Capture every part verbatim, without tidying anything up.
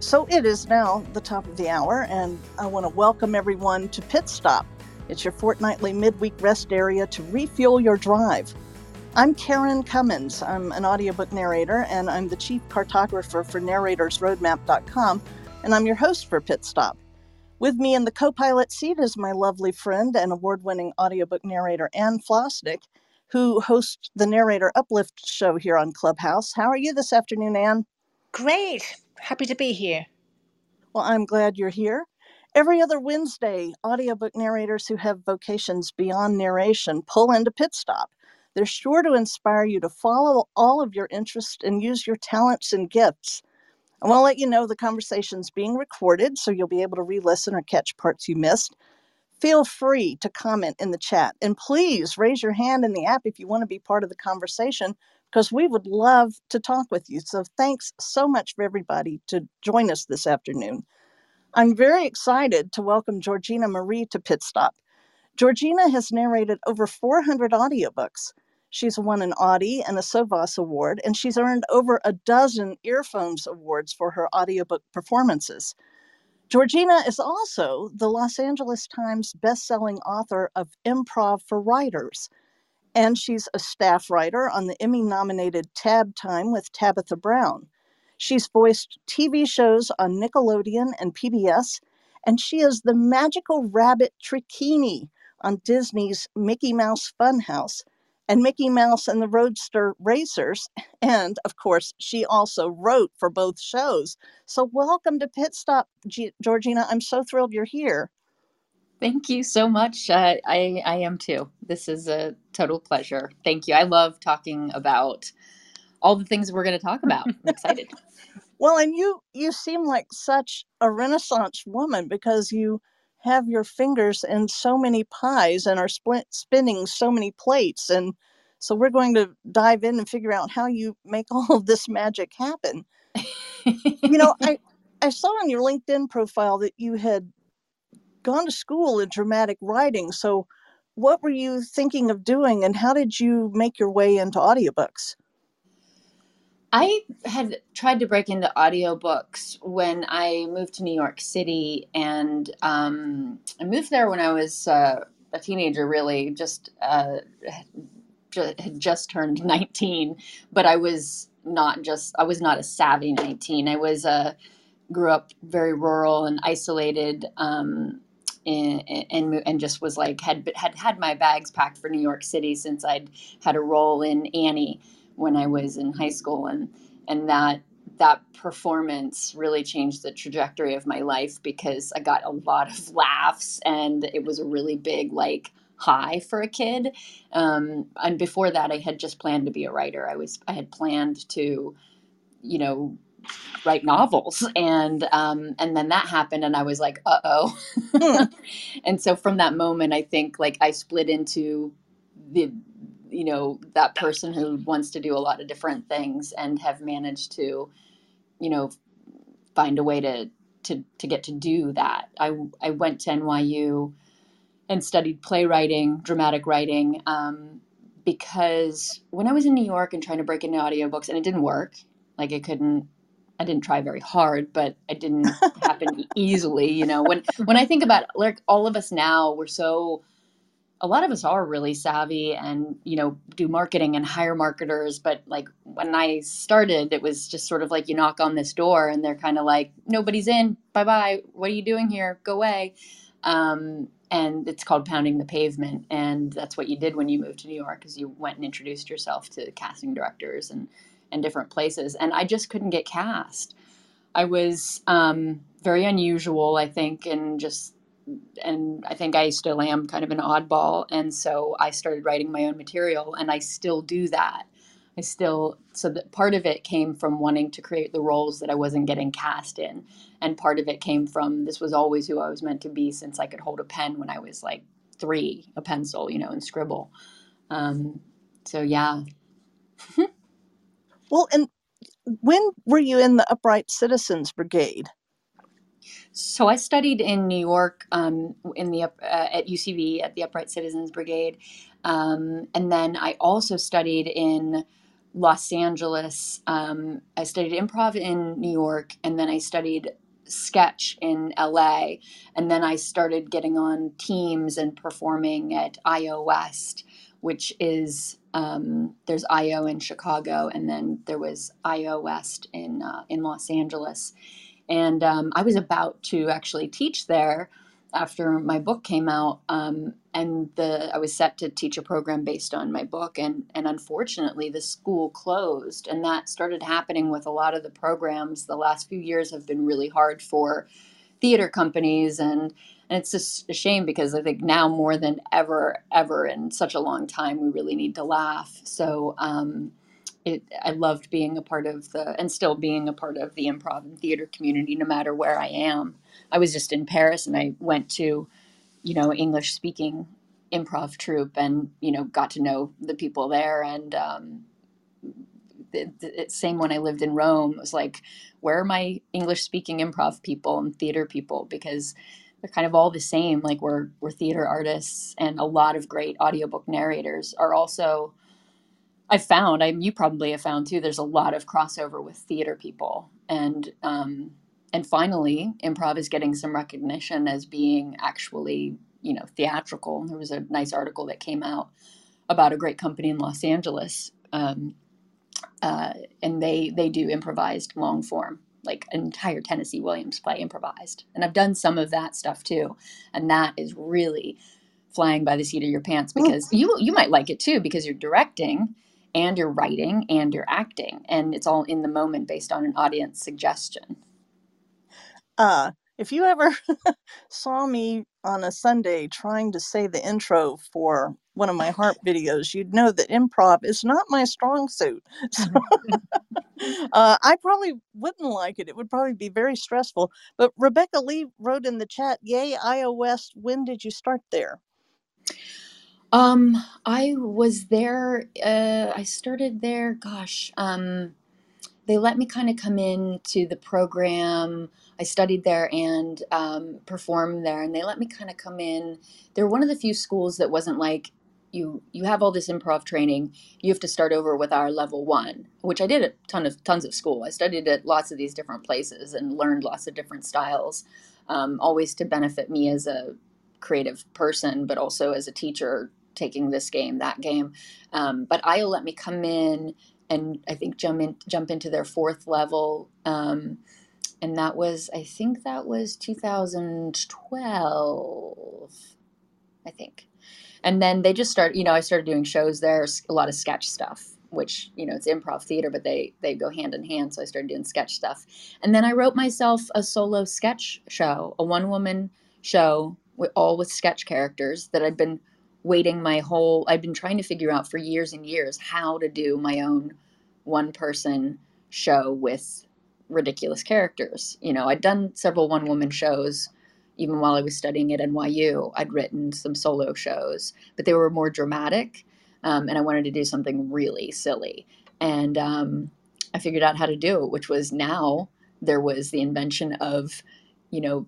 So it is now the top of the hour, and I want to welcome everyone to Pit Stop. It's your fortnightly midweek rest area to refuel your drive. I'm Karen Cummins. I'm an audiobook narrator, and I'm the chief cartographer for narrators roadmap dot com, and I'm your host for Pit Stop. With me in the co-pilot seat is my lovely friend and award-winning audiobook narrator, Ann Flosnick, who hosts the Narrator Uplift show here on Clubhouse. How are you this afternoon, Ann? Great. Happy to be here. Well, I'm glad you're here. Every other Wednesday, audiobook narrators who have vocations beyond narration pull into Pit Stop. They're sure to inspire you to follow all of your interests and use your talents and gifts. I want to let you know the conversation's being recorded, so you'll be able to re-listen or catch parts you missed. Feel free to comment in the chat, and please raise your hand in the app if you want to be part of the conversation, because we would love to talk with you. So thanks so much for everybody to join us this afternoon. I'm very excited to welcome Georgina Marie to Pit Stop. Georgina has narrated over four hundred audiobooks. She's won an Audie and a Sovos Award, and she's earned over a dozen Earphones Awards for her audiobook performances. Georgina is also the Los Angeles Times bestselling author of Improv for Writers, and she's a staff writer on the Emmy-nominated Tab Time with Tabitha Brown. She's voiced T V shows on Nickelodeon and P B S, and she is the magical rabbit Trikini on Disney's Mickey Mouse Funhouse and Mickey Mouse and the Roadster Racers. And, of course, she also wrote for both shows. So welcome to Pit Stop, G- Georgina. I'm so thrilled you're here. Thank you so much. Uh, I, I am too. This is a total pleasure. Thank you. I love talking about all the things we're going to talk about. I'm excited. Well, and you you seem like such a Renaissance woman because you have your fingers in so many pies and are split, spinning so many plates. And so we're going to dive in and figure out how you make all of this magic happen. You know, I, I saw on your LinkedIn profile that you had gone to school in dramatic writing. So what were you thinking of doing, and how did you make your way into audiobooks? I had tried to break into audiobooks when I moved to New York City, and um, I moved there when I was uh, a teenager, really, just uh, had just turned nineteen, but I was not just, I was not a savvy nineteen. I was, uh, grew up very rural and isolated, um, and, and, and just was like, had, had had my bags packed for New York City since I'd had a role in Annie when I was in high school. And, and that, that performance really changed the trajectory of my life because I got a lot of laughs, and it was a really big, like, high for a kid. Um, and before that, I had just planned to be a writer. I was, I had planned to, you know, write novels. And, um, and then that happened, and I was like, uh-oh. Hmm. And so from that moment, I think, like, I split into the, you know, that person who wants to do a lot of different things and have managed to, you know, find a way to, to, to get to do that. I, I went to N Y U and studied playwriting, dramatic writing, um, because when I was in New York and trying to break into audiobooks, and it didn't work, like I couldn't, I didn't try very hard, but it didn't happen easily. You know, when, when I think about, like, all of us now, we're so, a lot of us are really savvy and, you know, do marketing and hire marketers. But, like, when I started, it was just sort of like you knock on this door and they're kind of like, nobody's in, bye-bye. What are you doing here? Go away. Um, and it's called pounding the pavement. And that's what you did when you moved to New York, is you went and introduced yourself to casting directors and, and different places. And I just couldn't get cast. I was um, very unusual, I think, and just, and I think I still am kind of an oddball. And so I started writing my own material, and I still do that. I still, so that part of it came from wanting to create the roles that I wasn't getting cast in. And part of it came from, this was always who I was meant to be since I could hold a pen when I was like three, a pencil, you know, and scribble. Um, so yeah. Well, and when were you in the Upright Citizens Brigade? So I studied in New York, um, in the uh, at U C B at the Upright Citizens Brigade, um, and then I also studied in Los Angeles. Um, I studied improv in New York, and then I studied sketch in L A. And then I started getting on teams and performing at I O West, which is um, there's I O in Chicago, and then there was I O West in uh, in Los Angeles. And um, I was about to actually teach there after my book came out, um, and the I was set to teach a program based on my book, and and unfortunately the school closed, and that started happening with a lot of the programs. The last few years have been really hard for theater companies, and and it's just a shame because I think now more than ever ever in such a long time we really need to laugh. So um, it, I loved being a part of the, and still being a part of the improv and theater community, no matter where I am. I was just in Paris, and I went to, you know, English speaking improv troupe, and, you know, got to know the people there. And um, the, the same when I lived in Rome, it was like, where are my English speaking improv people and theater people? Because they're kind of all the same. Like we're, we're theater artists, and a lot of great audiobook narrators are also, I've found, I you probably have found too, there's a lot of crossover with theater people. And um, and finally, improv is getting some recognition as being actually, you know, theatrical. There was a nice article that came out about a great company in Los Angeles, um, uh, and they they do improvised long form, like an entire Tennessee Williams play improvised. And I've done some of that stuff too, and that is really flying by the seat of your pants, because you you might like it too, because you're directing and you're writing and you're acting, and it's all in the moment based on an audience suggestion. Uh, if you ever saw me on a Sunday trying to say the intro for one of my harp videos, you'd know that improv is not my strong suit. So, uh, I probably wouldn't like it. It would probably be very stressful. But Rebecca Lee wrote in the chat, yay, I O West. When did you start there? Um, I was there, uh, I started there, gosh, um, they let me kind of come into the program. I studied there and um, performed there, and they let me kind of come in. They're one of the few schools that wasn't like, you you have all this improv training, you have to start over with our level one, which I did at ton of tons of school. I studied at lots of these different places and learned lots of different styles, um, always to benefit me as a creative person, but also as a teacher taking this game, that game. Um, but I O let me come in and I think jump in, jump into their fourth level. Um, and that was, I think that was two thousand twelve, I think. And then they just started, you know, I started doing shows there, a lot of sketch stuff, which, you know, it's improv theater, but they, they go hand in hand. So I started doing sketch stuff. And then I wrote myself a solo sketch show, a one woman show, with, all with sketch characters that I'd been waiting my whole, I've been trying to figure out for years and years how to do my own one person show with ridiculous characters. You know, I'd done several one woman shows even while I was studying at N Y U. I'd written some solo shows, but they were more dramatic. Um, and I wanted to do something really silly. And um, I figured out how to do it, which was, now there was the invention of, you know,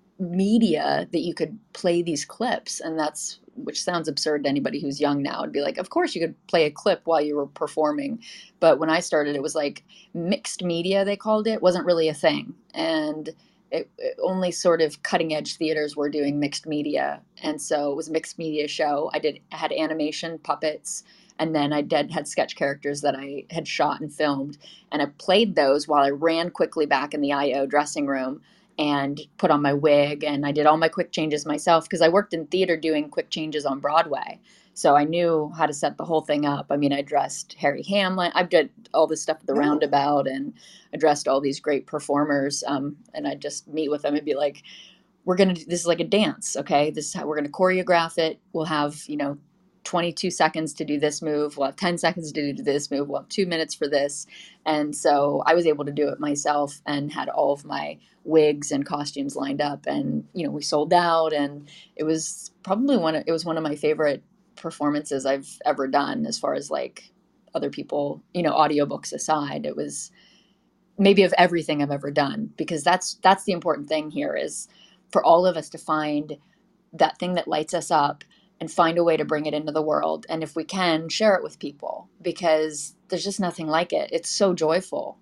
media that you could play these clips. And that's, which sounds absurd to anybody who's young now. It'd be like, of course you could play a clip while you were performing. But when I started, it was like mixed media, they called it, wasn't really a thing. And it, it only sort of cutting edge theaters were doing mixed media. And so it was a mixed media show. I did, I had animation, puppets, and then I did had sketch characters that I had shot and filmed. And I played those while I ran quickly back in the I O dressing room and put on my wig, and I did all my quick changes myself, because I worked in theater doing quick changes on Broadway. So I knew how to set the whole thing up. I mean, I dressed Harry Hamlin. I've did all this stuff at the Oh. Roundabout, and I dressed all these great performers. Um, and I'd just meet with them and be like, we're going to, this is like a dance. Okay. This is how we're going to choreograph it. We'll have, you know, twenty-two seconds to do this move. We'll have ten seconds to do this move. We'll have two minutes for this. And so I was able to do it myself and had all of my wigs and costumes lined up, and, you know, we sold out, and it was probably one of, it was one of my favorite performances I've ever done, as far as like other people, you know, audiobooks aside. It was maybe of everything I've ever done, because that's, that's the important thing here, is for all of us to find that thing that lights us up and find a way to bring it into the world. And if we can, share it with people, because there's just nothing like it. It's so joyful.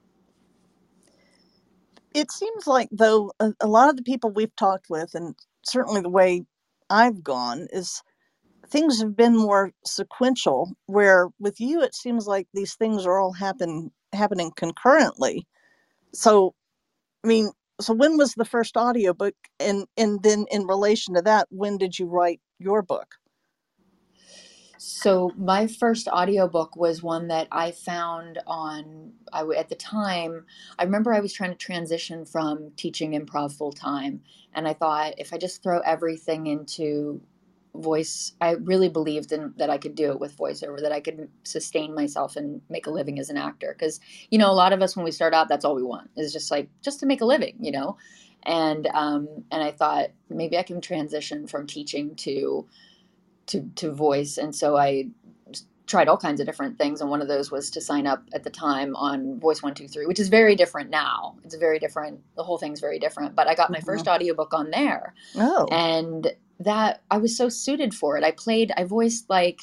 It seems like, though, a, a lot of the people we've talked with, and certainly the way I've gone, is things have been more sequential, where with you it seems like these things are all happen happening concurrently. So, I mean, so when was the first audiobook, and and then in relation to that, when did you write your book? So my first audiobook was one that I found on, I w- at the time, I remember I was trying to transition from teaching improv full time. And I thought, if I just throw everything into voice, I really believed in that I could do it with voiceover, that I could sustain myself and make a living as an actor. Because, you know, a lot of us, when we start out, that's all we want, is just like, just to make a living, you know? And, um, and I thought maybe I can transition from teaching to to to voice. And so I tried all kinds of different things, and one of those was to sign up at the time on Voice one two three, which is very different now. It's very different. The whole thing's very different. But I got my Mhm. first audiobook on there. Oh, And that I was so suited for it. I played, I voiced like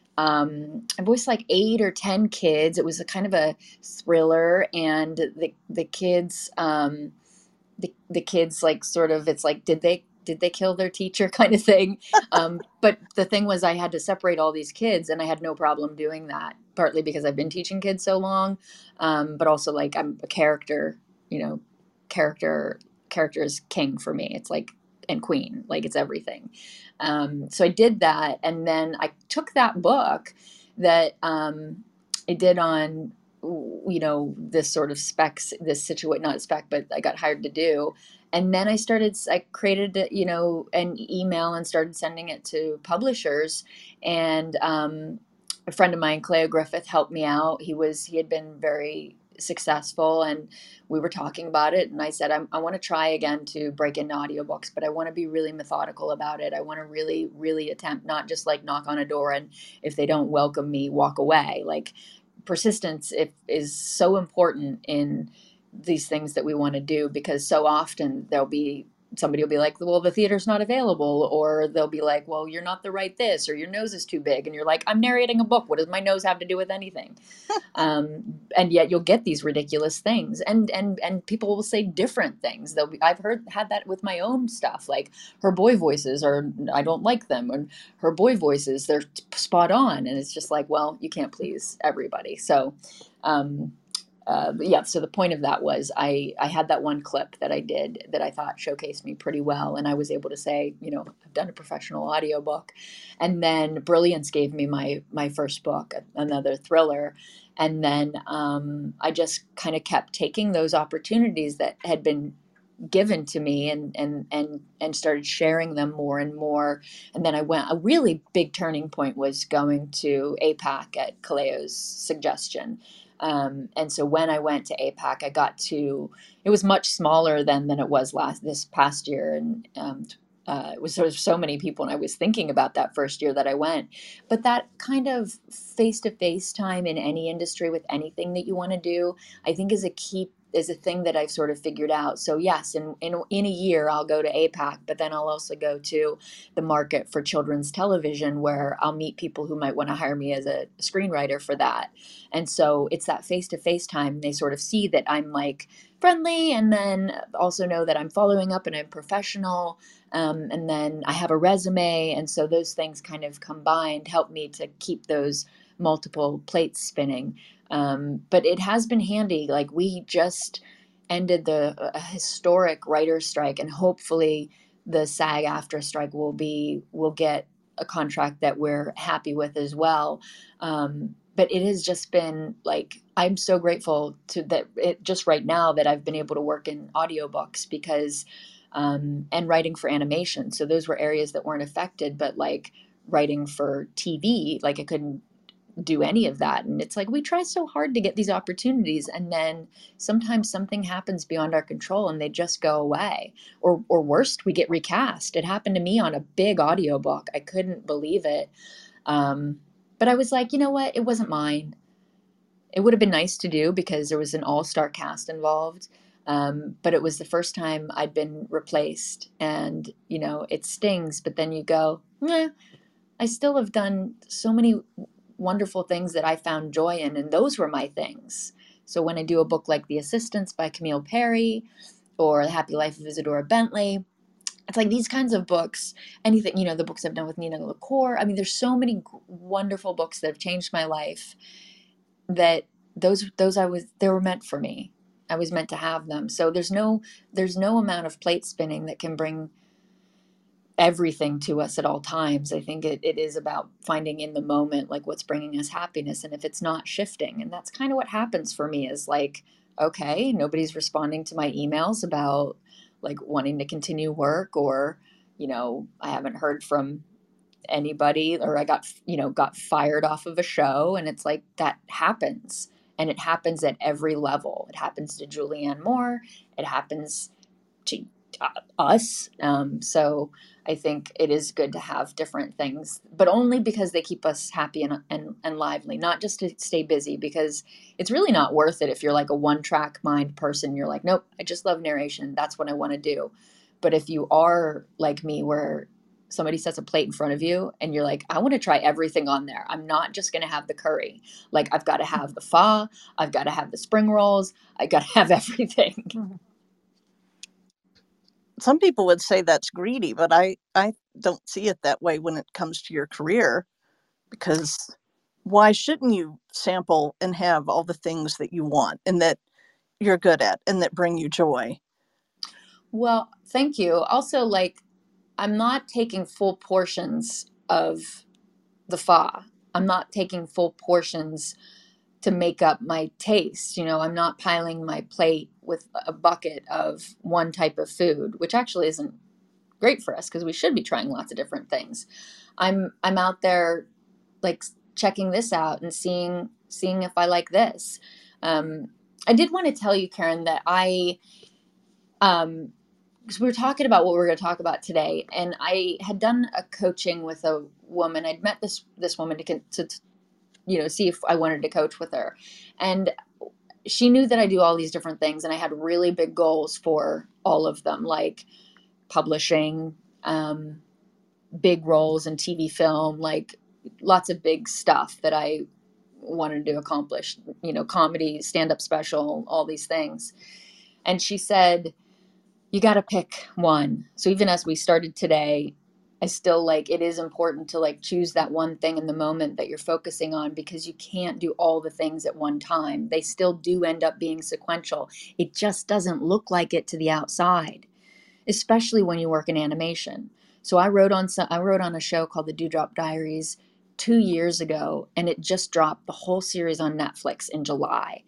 um, I voiced like eight or ten kids. It was a kind of a thriller, and the the kids um, the the kids like sort of, it's like, did they did they kill their teacher kind of thing. Um, but the thing was, I had to separate all these kids, and I had no problem doing that, partly because I've been teaching kids so long, um, but also like I'm a character, you know, character character is king for me. It's like, and queen, like it's everything. Um, so I did that, and then I took that book that um, I did on, you know, this sort of specs, this situation, not spec, but I got hired to do. And then I started, I created, you know, an email and started sending it to publishers. And um, a friend of mine, Cleo Griffith, helped me out. He was, he had been very successful, and we were talking about it. And I said, I'm, I want to try again to break into audiobooks, but I want to be really methodical about it. I want to really, really attempt, not just like knock on a door and if they don't welcome me, walk away. Like, persistence if, is so important in these things that we want to do, because so often there'll be somebody will be like, well, the theater's not available, or they'll be like, well, you're not the right this, or your nose is too big, and you're like, I'm narrating a book, what does my nose have to do with anything? um, and yet you'll get these ridiculous things, and and and people will say different things. They'll be, I've heard had that with my own stuff, like her boy voices, or I don't like them, and her boy voices, they're spot on, and it's just like, well, you can't please everybody. So um uh, but yeah, so the point of that was I, I had that one clip that I did that I thought showcased me pretty well. And I was able to say, you know, I've done a professional audiobook. And then Brilliance gave me my, my first book, another thriller. And then um, I just kind of kept taking those opportunities that had been given to me, and, and, and, and started sharing them more and more. And then I went, a really big turning point was going to APAC at Kaleo's suggestion. Um, and so when I went to APAC, I got to, it was much smaller than, than it was last, this past year. And, um, uh, it was, there was so many people, and I was thinking about that first year that I went, but that kind of face-to-face time in any industry with anything that you want to do, I think is a key, is a thing that I've sort of figured out. So yes, in, in, in a year I'll go to APAC, but then I'll also go to the market for children's television, where I'll meet people who might want to hire me as a screenwriter for that. And so it's that face-to-face time. They sort of see that I'm like friendly, and then also know that I'm following up and I'm professional. Um, and then I have a resume. And so those things kind of combined help me to keep those multiple plates spinning. Um, but it has been handy. Like, we just ended the uh, historic writer's strike, and hopefully the SAG-AFTRA strike will be, will get a contract that we're happy with as well. Um, but it has just been like, I'm so grateful to that it just right now that I've been able to work in audiobooks, because um, and writing for animation. So those were areas that weren't affected, but like writing for T V, like I couldn't do any of that. And it's like, we try so hard to get these opportunities, and then sometimes something happens beyond our control and they just go away, or or worst, we get recast. It happened to me on a big audiobook. I couldn't believe it. Um, but I was like, you know what? It wasn't mine. It would have been nice to do because there was an all-star cast involved. Um, but it was the first time I'd been replaced, and, you know, it stings, but then you go, nah, I still have done so many wonderful things that I found joy in, and those were my things. So when I do a book like The Assistants by Camille Perry or The Happy Life of Isadora Bentley, it's like these kinds of books, anything, you know, the books I've done with Nina LaCour. I mean, there's so many wonderful books that have changed my life that those, those I was, they were meant for me. I was meant to have them. So there's no, there's no amount of plate spinning that can bring everything to us at all times. I think it, it is about finding in the moment, like what's bringing us happiness. And if it's not shifting, and that's kind of what happens for me is like, okay, nobody's responding to my emails about like wanting to continue work, or, you know, I haven't heard from anybody, or I got, you know, got fired off of a show. And it's like, that happens. And it happens at every level. It happens to Julianne Moore. It happens to us. Um, so I think it is good to have different things, but only because they keep us happy and, and, and lively, not just to stay busy, because it's really not worth it if you're like a one track mind person. You're like, nope, I just love narration. That's what I want to do. But if you are like me, where somebody sets a plate in front of you and you're like, I want to try everything on there. I'm not just going to have the curry. Like, I've got to have the pho. I've got to have the spring rolls. I got to have everything. Some people would say that's greedy, but I, I don't see it that way when it comes to your career, because why shouldn't you sample and have all the things that you want and that you're good at and that bring you joy? Well, thank you. Also, like, I'm not taking full portions of the pho. I'm not taking full portions to make up my taste. You know, I'm not piling my plate with a bucket of one type of food, which actually isn't great for us because we should be trying lots of different things. I'm I'm out there like checking this out and seeing seeing if I like this. Um, I did want to tell you, Karen, that I um because we were talking about what we we're going to talk about today, and I had done a coaching with a woman. I'd met this this woman to, to you know, see if I wanted to coach with her, and she knew that I do all these different things, and I had really big goals for all of them, like publishing, um, big roles in T V, film, like lots of big stuff that I wanted to accomplish, you know, comedy, stand-up special, all these things. And she said, you got to pick one. So even as we started today, I still like, it is important to like choose that one thing in the moment that you're focusing on, because you can't do all the things at one time. They still do end up being sequential. It just doesn't look like it to the outside, especially when you work in animation. So I wrote on some, I wrote on a show called The Dewdrop Diaries two years ago, and it just dropped the whole series on Netflix in July.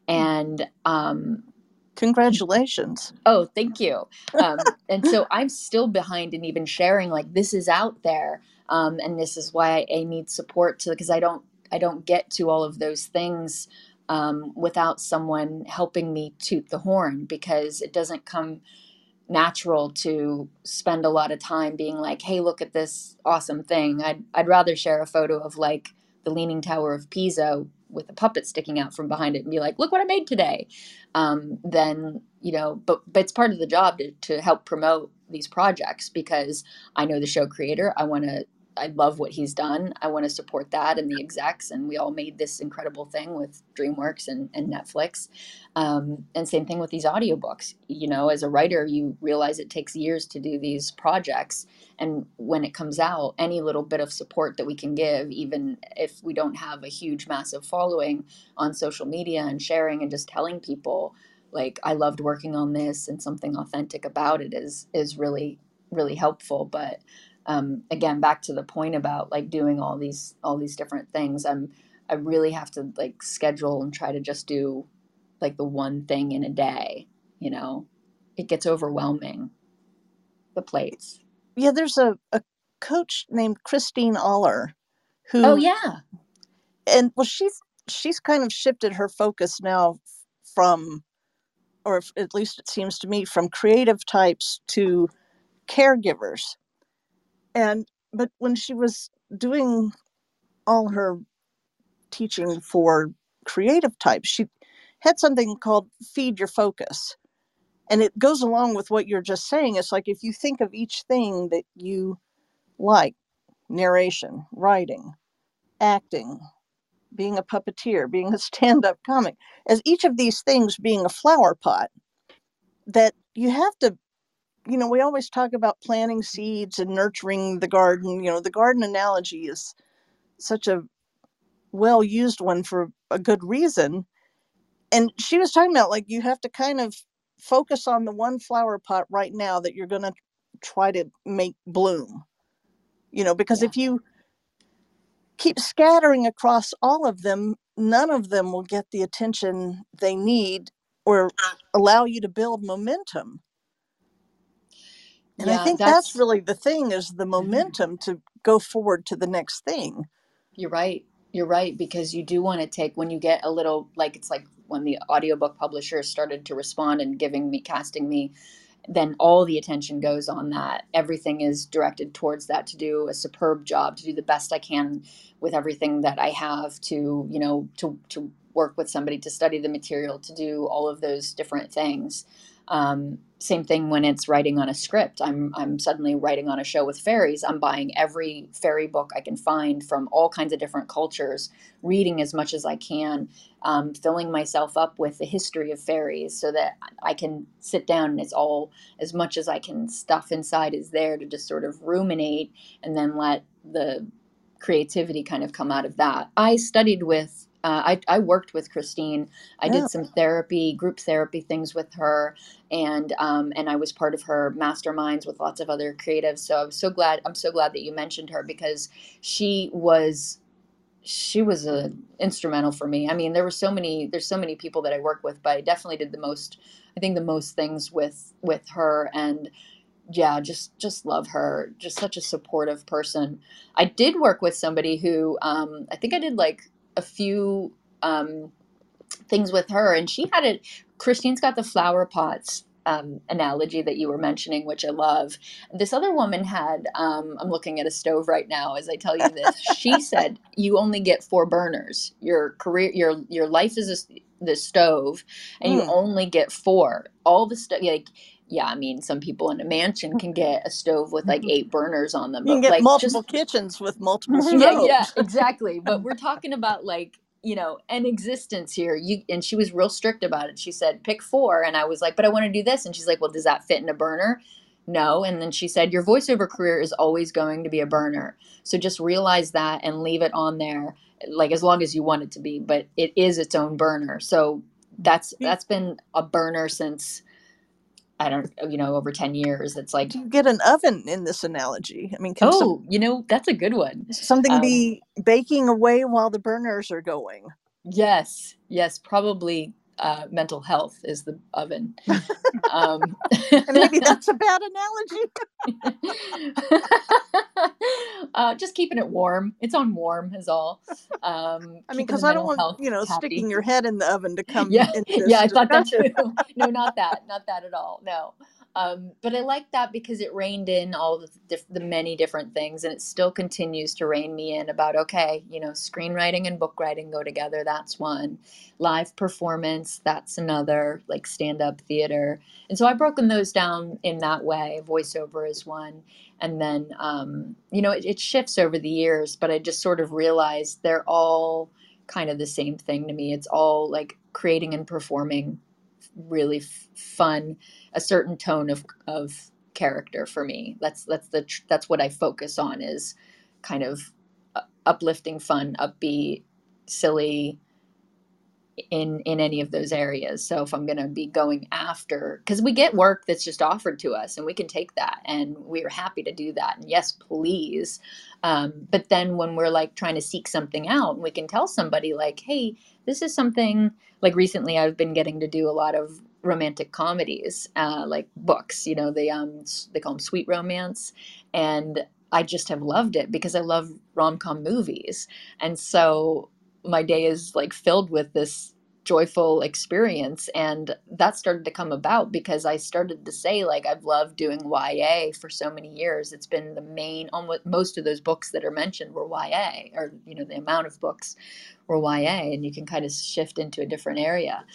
And um, congratulations. Oh, thank you. Um, and so I'm still behind in even sharing, like, this is out there. Um, and this is why I need support to, because I don't, I don't get to all of those things um, without someone helping me toot the horn, because it doesn't come natural to spend a lot of time being like, hey, look at this awesome thing. I'd, I'd rather share a photo of like the Leaning Tower of Pisa with a puppet sticking out from behind it and be like, look what I made today. Um, then, you know, but, but it's part of the job to, to help promote these projects, because I know the show creator. I want to, I love what he's done. I want to support that and the execs. And we all made this incredible thing with DreamWorks and, and Netflix. Um, and same thing with these audiobooks. You know, as a writer, you realize it takes years to do these projects. And when it comes out, any little bit of support that we can give, even if we don't have a huge, massive following on social media, and sharing and just telling people, like, I loved working on this and something authentic about it is, is really, really helpful. But um, again, back to the point about like doing all these, all these different things, I'm, I really have to like schedule and try to just do like the one thing in a day. You know, it gets overwhelming, the plates. Yeah, there's a, a coach named Christine Aller who, oh yeah, and well, she's she's kind of shifted her focus now from, or at least it seems to me, from creative types to caregivers. And but when she was doing all her teaching for creative types, she had something called Feed Your Focus. And it goes along with what you're just saying. It's like if you think of each thing that you like, narration, writing, acting, being a puppeteer, being a stand-up comic, as each of these things being a flower pot, that you have to, you know, we always talk about planting seeds and nurturing the garden. You know, the garden analogy is such a well-used one for a good reason. And she was talking about, like, you have to kind of focus on the one flower pot right now that you're going to try to make bloom, you know, because Yeah. if you keep scattering across all of them, none of them will get the attention they need or allow you to build momentum. And I Yeah, think that's that's really the thing, is the momentum to go forward to the next thing. You're right. You're right, because you do want to take, when you get a little, like, it's like when the audiobook publisher started to respond and giving me, casting me, then all the attention goes on that. Everything is directed towards that, to do a superb job, to do the best I can with everything that I have, to, you know, to, to work with somebody, to study the material, to do all of those different things. Um, same thing when it's writing on a script. I'm I'm suddenly writing on a show with fairies. I'm buying every fairy book I can find from all kinds of different cultures, reading as much as I can, um, filling myself up with the history of fairies so that I can sit down and it's all, as much as I can stuff inside is there to just sort of ruminate and then let the creativity kind of come out of that. I studied with, uh, I, I worked with Christine. I Yeah. did some therapy, group therapy things with her. And, um, and I was part of her masterminds with lots of other creatives. So I'm so glad, I'm so glad that you mentioned her, because she was, she was a instrumental for me. I mean, there were so many, there's so many people that I work with, but I definitely did the most, I think the most things with, with her. And yeah, just, just love her. Just such a supportive person. I did work with somebody who, um, I think I did like a few, um, things with her, and she had it. Christine's got the flower pots um, analogy that you were mentioning, which I love. This other woman had, um, I'm looking at a stove right now as I tell you this. She said, you only get four burners. Your career, your, your life is a, the stove, and you Mm. only get four. All the stuff, like, yeah, I mean, some people in a mansion can get a stove with like eight burners on them, You can but get like multiple just, kitchens with multiple yeah, stoves. yeah, exactly. But we're talking about like, you know, an existence here. You, and she was real strict about it. She said, pick four. And I was like, but I want to do this. And she's like, well, does that fit in a burner? No. And then she said, your voiceover career is always going to be a burner. So just realize that and leave it on there, like as long as you want it to be, but it is its own burner. So that's, that's been a burner since, I don't, you know, over ten years. It's like, Do you get an oven in this analogy? I mean, can some, oh, you know, that's a good one. something Um, be baking away while the burners are going? Yes, yes, probably uh, mental health is the oven. Um, And maybe that's a bad analogy. uh, just keeping it warm. It's on warm is all. Um, I mean, keeping the because I don't mental want, health you know, happy. sticking your head in the oven to come Yeah, into this yeah, I thought that discussion. too. No, not that, not that at all. No, um, but I like that because it reined in all the diff- the many different things, and it still continues to rein me in about, okay, you know, screenwriting and book writing go together. That's one. Live performance, that's another. Like stand up theater, and so I've broken those down in that way. Voiceover is one, and then um, you know, it, it shifts over the years, but I just sort of realized they're all kind of the same thing to me. It's all like creating and performing really f- fun, a certain tone of of character for me. That's that's the tr- that's what I focus on, is kind of uh, uplifting, fun, upbeat, silly in in any of those areas. So if I'm going to be going after, because we get work that's just offered to us and we can take that and we're happy to do that, and yes, please. Um, but then when we're like trying to seek something out, and we can tell somebody like, hey, this is something, like recently I've been getting to do a lot of romantic comedies, uh, like books, you know, they um they call them sweet romance, and I just have loved it because I love rom-com movies. And so my day is like filled with this joyful experience, and that started to come about because I started to say, like, I've loved doing Y A for so many years. It's been the main, almost most of those books that are mentioned were Y A, or you know, the amount of books were Y A, and you can kind of shift into a different area.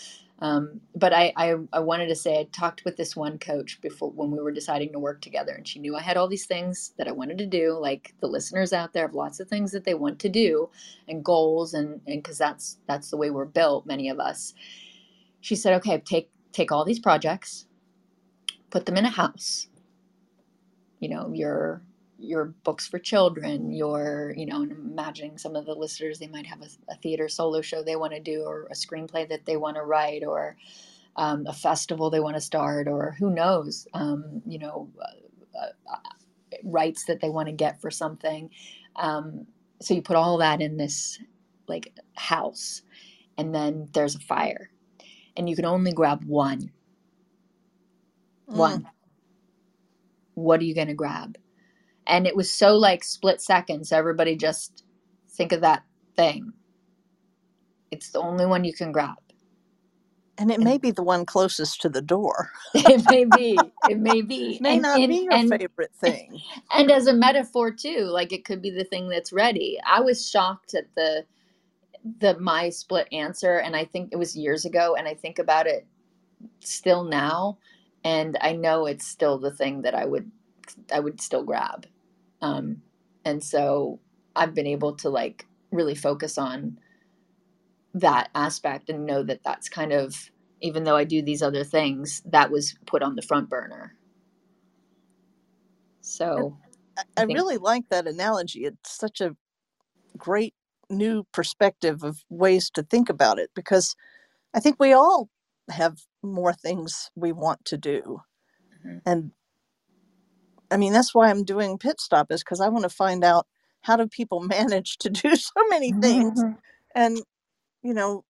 Um, but I, I, I wanted to say, I talked with this one coach before when we were deciding to work together, and she knew I had all these things that I wanted to do. Like the listeners out there have lots of things that they want to do and goals. And, and cause that's, that's the way we're built. Many of us. She said, okay, take, take all these projects, put them in a house, you know, your, your books for children, your, you know, and imagining some of the listeners, they might have a, a theater solo show they want to do, or a screenplay that they want to write, or um, a festival they want to start, or who knows, um, you know, uh, uh, rights that they want to get for something. Um, so you put all that in this like house, and then there's a fire, and you can only grab one. Mm. One. What are you going to grab? And it was so like split seconds. So everybody just think of that thing. It's the only one you can grab. And it may be the one closest to the door. It may be. It may be. May and, not and, be your and, favorite thing. And as a metaphor too, like it could be the thing that's ready. I was shocked at the the my split answer, and I think it was years ago, and I think about it still now, and I know it's still the thing that I would I would still grab. Um, and so I've been able to like really focus on that aspect and know that that's kind of, even though I do these other things, that was put on the front burner. So I, I really like that analogy. It's such a great new perspective of ways to think about it, because I think we all have more things we want to do. Mm-hmm. And I mean, that's why I'm doing Pit Stop, is because I want to find out, how do people manage to do so many things mm-hmm. and, you know,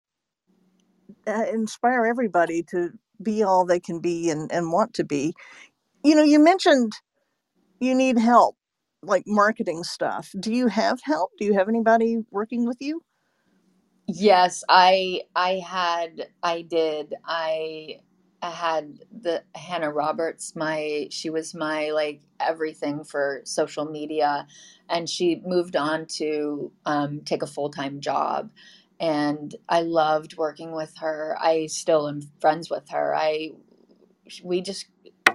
uh, inspire everybody to be all they can be and, and want to be. You know, you mentioned you need help, like marketing stuff. Do you have help? Do you have anybody working with you? Yes, I I had I did. I I had the Hannah Roberts, my she was my like everything for social media, and she moved on to um, take a full-time job, and I loved working with her. I still am friends with her. I we just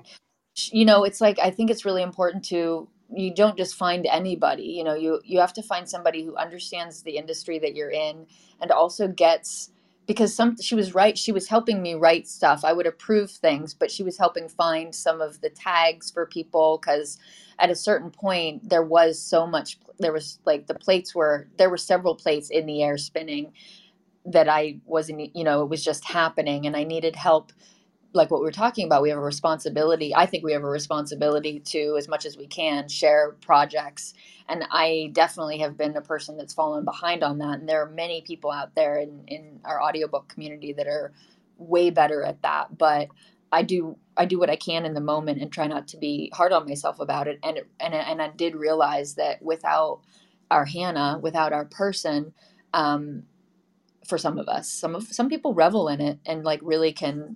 you know, it's like, I think it's really important to, you don't just find anybody, you know, you, you have to find somebody who understands the industry that you're in, and also gets, because some, she was right. She was helping me write stuff. I would approve things, but she was helping find some of the tags for people. Cause at a certain point there was so much, there was like the plates were, there were several plates in the air spinning that I wasn't, you know, it was just happening, and I needed help. Like what we were talking about, we have a responsibility. I think we have a responsibility to, as much as we can, share projects. And I definitely have been a person that's fallen behind on that. And there are many people out there in, in our audiobook community that are way better at that. But I do, I do what I can in the moment and try not to be hard on myself about it. And, it, and, and I did realize that without our Hannah, without our person, um, for some of us, some of, some people revel in it and like really can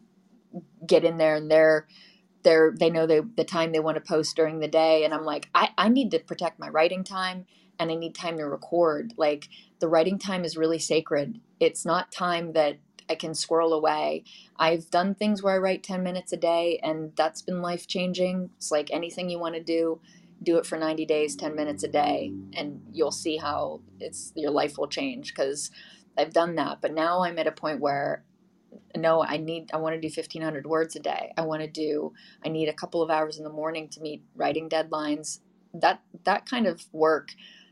get in there, and they're they're they know they, the time they want to post during the day, and I'm like, I, I need to protect my writing time, and I need time to record. Like the writing time is really sacred. It's not time that I can squirrel away. I've done things where I write ten minutes a day, and that's been life changing. It's like anything you want to do, do it for ninety days, ten minutes a day, and you'll see how it's your life will change, because I've done that. But now I'm at a point where no, I need, I want to do fifteen hundred words a day. I want to do, I need a couple of hours in the morning to meet writing deadlines. That, that kind of work,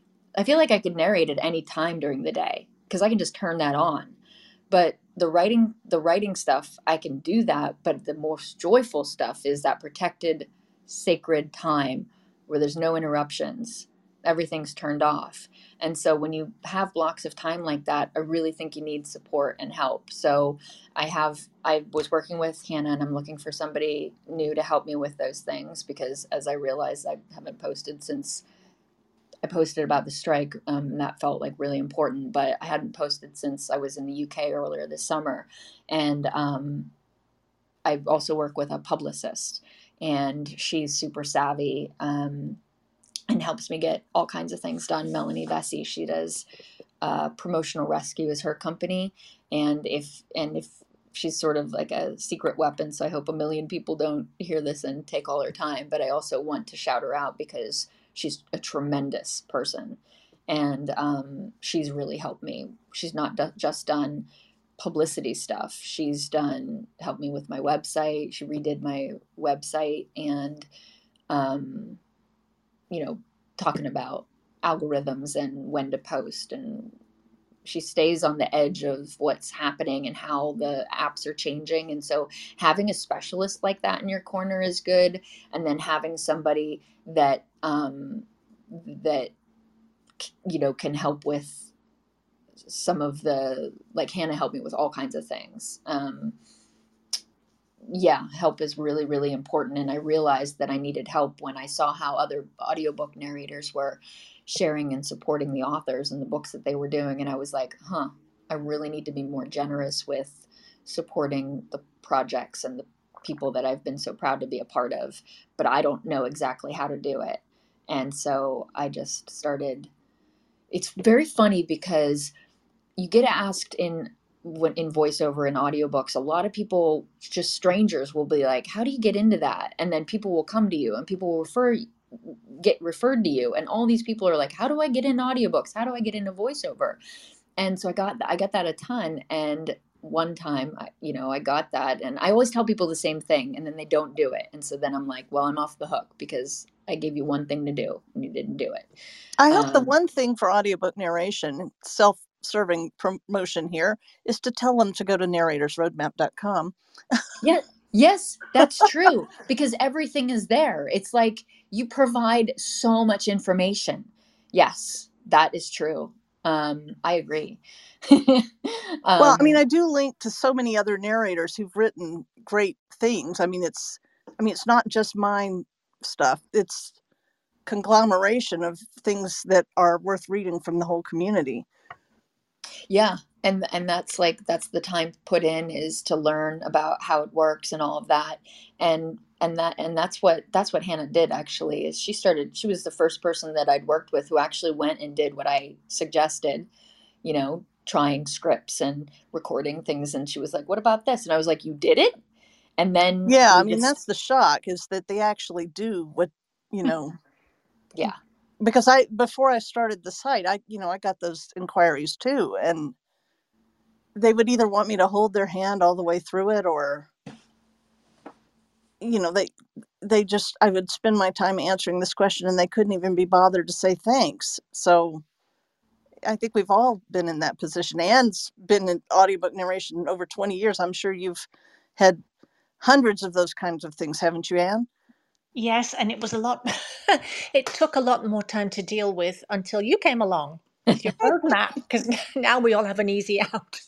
I feel like I could narrate at any time during the day, because I can just turn that on. But the writing, the writing stuff, I can do that. But the most joyful stuff is that protected, sacred time where there's no interruptions. Everything's turned off. And so when you have blocks of time like that, I really think you need support and help. So I have, I was working with Hannah, and I'm looking for somebody new to help me with those things, because as I realized, I haven't posted since I posted about the strike. Um, and that felt like really important, but I hadn't posted since I was in the U K earlier this summer. And um, I also work with a publicist, and she's super savvy. Um, and helps me get all kinds of things done. Melanie Vesey, she does uh, Promotional Rescue is her company. And if, and if she's sort of like a secret weapon. So I hope a million people don't hear this and take all her time. But I also want to shout her out because she's a tremendous person. And um, she's really helped me. She's not do- just done publicity stuff. She's done, helped me with my website. She redid my website and, um, you know, talking about algorithms and when to post, and she stays on the edge of what's happening and how the apps are changing. And so having a specialist like that in your corner is good. And then having somebody that, um, that, you know, can help with some of the, like Hannah helped me with all kinds of things. Um, yeah, help is really, really important. And I realized that I needed help when I saw how other audiobook narrators were sharing and supporting the authors and the books that they were doing. And I was like, huh, I really need to be more generous with supporting the projects and the people that I've been so proud to be a part of, but I don't know exactly how to do it. And so I just started, it's very funny because you get asked in when in voiceover and audiobooks, a lot of people, just strangers, will be like, how do you get into that? And then people will come to you and people will refer get referred to you, and all these people are like, how do I get into audiobooks? How do I get into voiceover? And so I got I got that a ton. And one time, I, you know, I got that, and I always tell people the same thing, and then they don't do it. And so then I'm like, well, I'm off the hook because I gave you one thing to do and you didn't do it. I hope Um, the one thing for audiobook narration, self-serving promotion here, is to tell them to go to narrators roadmap dot com. Yeah, yes, that's true, because everything is there. It's like you provide so much information. Yes, that is true. Um, I agree. Well, I mean, um, I do link to so many other narrators who've written great things. I mean, it's, I mean, it's not just mine stuff. It's conglomeration of things that are worth reading from the whole community. yeah, and and that's like that's the time put in, is to learn about how it works and all of that. And and that and that's what that's what Hannah did, actually, is she started she was the first person that I'd worked with who actually went and did what I suggested, you know, trying scripts and recording things. And she was like, what about this? And I was like, you did it? And then Yeah, we I mean, just, that's the shock, is that they actually do what, you know. yeah. Because I, before I started the site, I, you know, I got those inquiries too, and they would either want me to hold their hand all the way through it, or, you know, they, they just, I would spend my time answering this question and they couldn't even be bothered to say thanks. So I think we've all been in that position. Anne's been in audiobook narration over twenty years. I'm sure you've had hundreds of those kinds of things, haven't you, Anne? Yes, and it was a lot, it took a lot more time to deal with until you came along with your roadmap, because now we all have an easy out.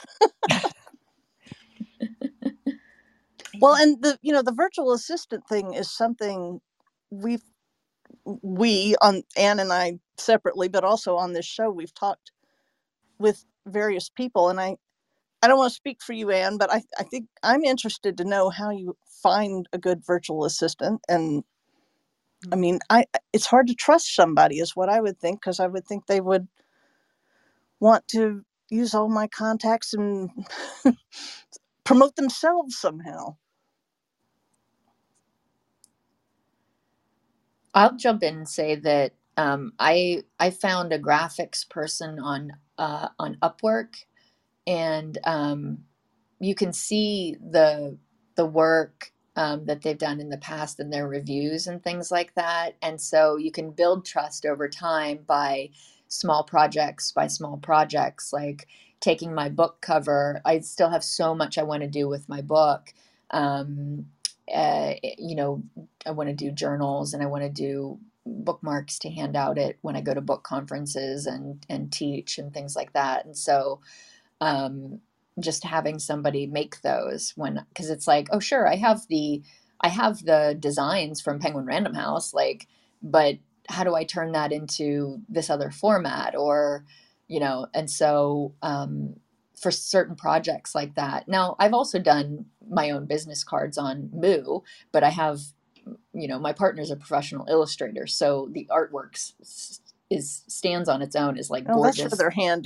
Well, and the, you know, the virtual assistant thing is something we've, we on Anne and I separately, but also on this show, we've talked with various people. And I, I don't want to speak for you, Anne, but I, I think I'm interested to know how you find a good virtual assistant. And I mean, I, it's hard to trust somebody is what I would think, because I would think they would want to use all my contacts and promote themselves somehow. I'll jump in and say that um, I I found a graphics person on uh, on Upwork, and um, you can see the the work um, that they've done in the past and their reviews and things like that. And so you can build trust over time by small projects by small projects, like taking my book cover. I still have so much I want to do with my book. Um, uh, you know, I want to do journals and I want to do bookmarks to hand out it when I go to book conferences and and teach and things like that. And so um, just having somebody make those, when, because it's like, oh sure, I have the I have the designs from Penguin Random House, like, but how do I turn that into this other format? Or, you know, and so um, for certain projects like that. Now, I've also done my own business cards on Moo, but I have, you know, my partner's a professional illustrator, so the artwork is stands on its own, is like Oh, that's gorgeous. rather handy.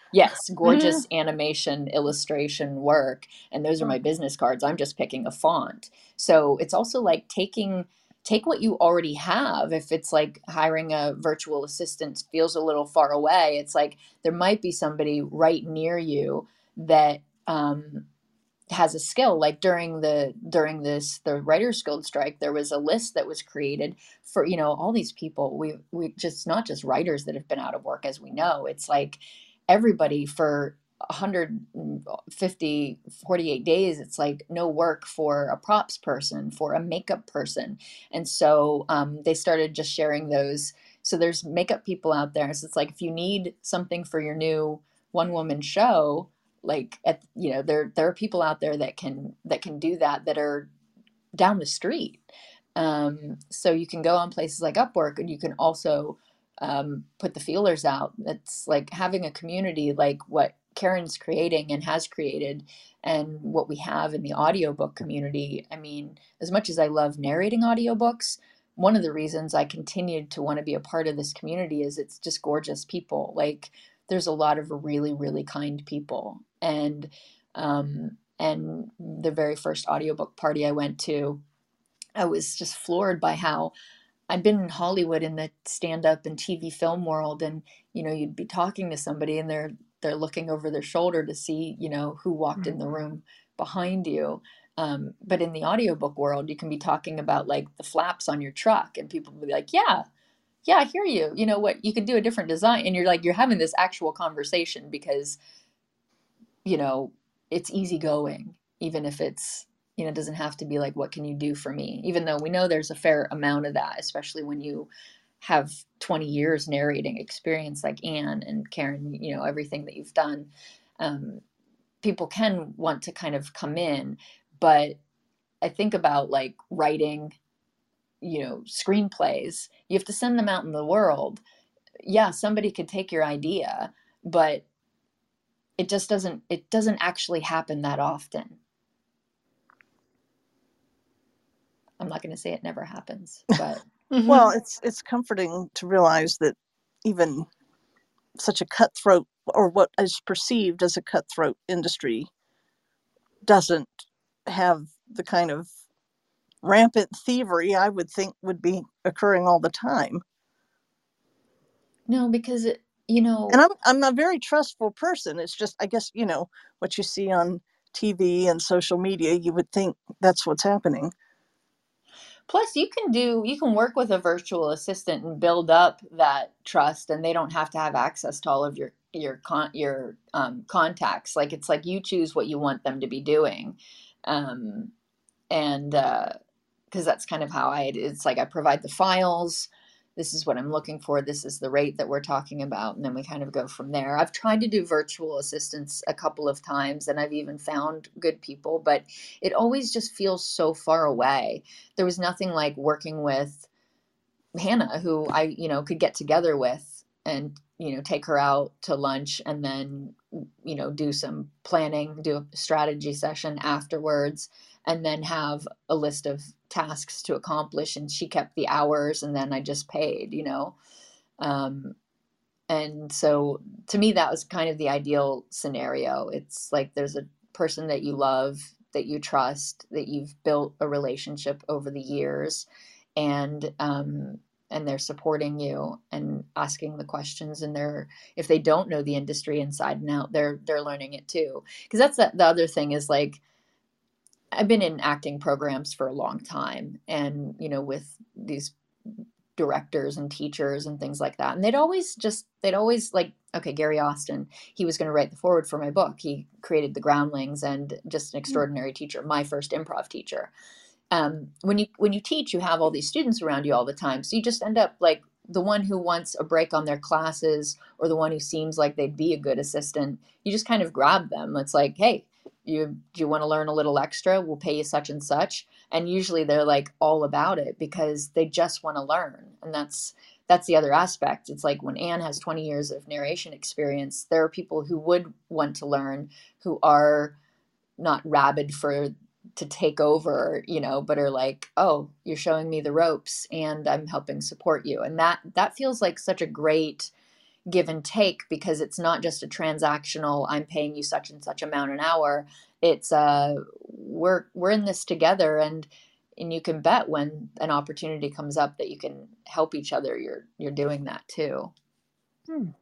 Yes, gorgeous animation illustration work. And those are my business cards. I'm just picking a font. So it's also like taking take what you already have. If it's like hiring a virtual assistant feels a little far away, it's like there might be somebody right near you that um, has a skill. Like during the during this the Writers Guild strike, there was a list that was created for, you know, all these people. We we just not just writers that have been out of work, as we know. It's like everybody for one hundred fifty, forty-eight days. It's like no work for a props person, for a makeup person. And so um, they started just sharing those. So there's makeup people out there. So it's like, if you need something for your new one woman show, like at, you know, there, there are people out there that can, that can do that, that are down the street. Um, so you can go on places like Upwork, and you can also um, put the feelers out. It's like having a community like what Karen's creating and has created, and what we have in the audiobook community. I mean, as much as I love narrating audiobooks, one of the reasons I continued to want to be a part of this community is it's just gorgeous people. Like there's a lot of really, really kind people. And, um, and the very first audiobook party I went to, I was just floored by how I've been in Hollywood in the stand-up and T V film world, and you know, you'd be talking to somebody and they're they're looking over their shoulder to see, you know, who walked in the room behind you. Um, but in the audiobook world, you can be talking about like the flaps on your truck, and people will be like, yeah, yeah, I hear you. You know what? You could do a different design, and you're like, you're having this actual conversation because, you know, it's easygoing, even if it's, you know, it doesn't have to be like, what can you do for me? Even though we know there's a fair amount of that, especially when you have twenty years narrating experience like Anne and Karen, you know, everything that you've done. Um, people can want to kind of come in, but I think about like writing, you know, screenplays. You have to send them out in the world. Yeah, somebody could take your idea, but it just doesn't, it doesn't actually happen that often. I'm not going to say it never happens, but mm-hmm. Well, it's it's comforting to realize that even such a cutthroat, or what is perceived as a cutthroat industry, doesn't have the kind of rampant thievery I would think would be occurring all the time. No, because it, you know, and I'm I'm a very trustful person. It's just, I guess, you know, what you see on T V and social media, you would think that's what's happening. Plus, you can do, you can work with a virtual assistant and build up that trust, and they don't have to have access to all of your your con your um, contacts. Like it's like you choose what you want them to be doing, um, and because uh, that's kind of how I. It's like I provide the files. This is what I'm looking for. This is the rate that we're talking about, and then we kind of go from there. I've tried to do virtual assistants a couple of times, and I've even found good people, but it always just feels so far away. There was nothing like working with Hannah, who I, you know, could get together with and, you know, take her out to lunch and then, you know, do some planning, do a strategy session afterwards, and then have a list of tasks to accomplish. And she kept the hours, and then I just paid, you know. Um, and so to me, that was kind of the ideal scenario. It's like there's a person that you love, that you trust, that you've built a relationship over the years, and um, and they're supporting you and asking the questions, and they're, if they don't know the industry inside and out, they're they're learning it too. Because that's the, the other thing is, like, I've been in acting programs for a long time, and you know, with these directors and teachers and things like that, and they'd always just they'd always like, okay, Gary Austin, he was going to write the foreword for my book. He created The Groundlings, and just an extraordinary teacher, my first improv teacher. Um, when you when you teach, you have all these students around you all the time, so you just end up like the one who wants a break on their classes, or the one who seems like they'd be a good assistant. You just kind of grab them. It's like, hey, you do you want to learn a little extra? We'll pay you such and such. And usually they're like all about it because they just want to learn. And that's that's the other aspect. It's like when Anne has twenty years of narration experience, there are people who would want to learn, who are not rabid for to take over, you know, but are like, oh, you're showing me the ropes and I'm helping support you. And that that feels like such a great, give and take, because it's not just a transactional, I'm paying you such and such amount an hour. It's uh we're we're in this together, and and you can bet when an opportunity comes up that you can help each other, you're you're doing that too. Hmm.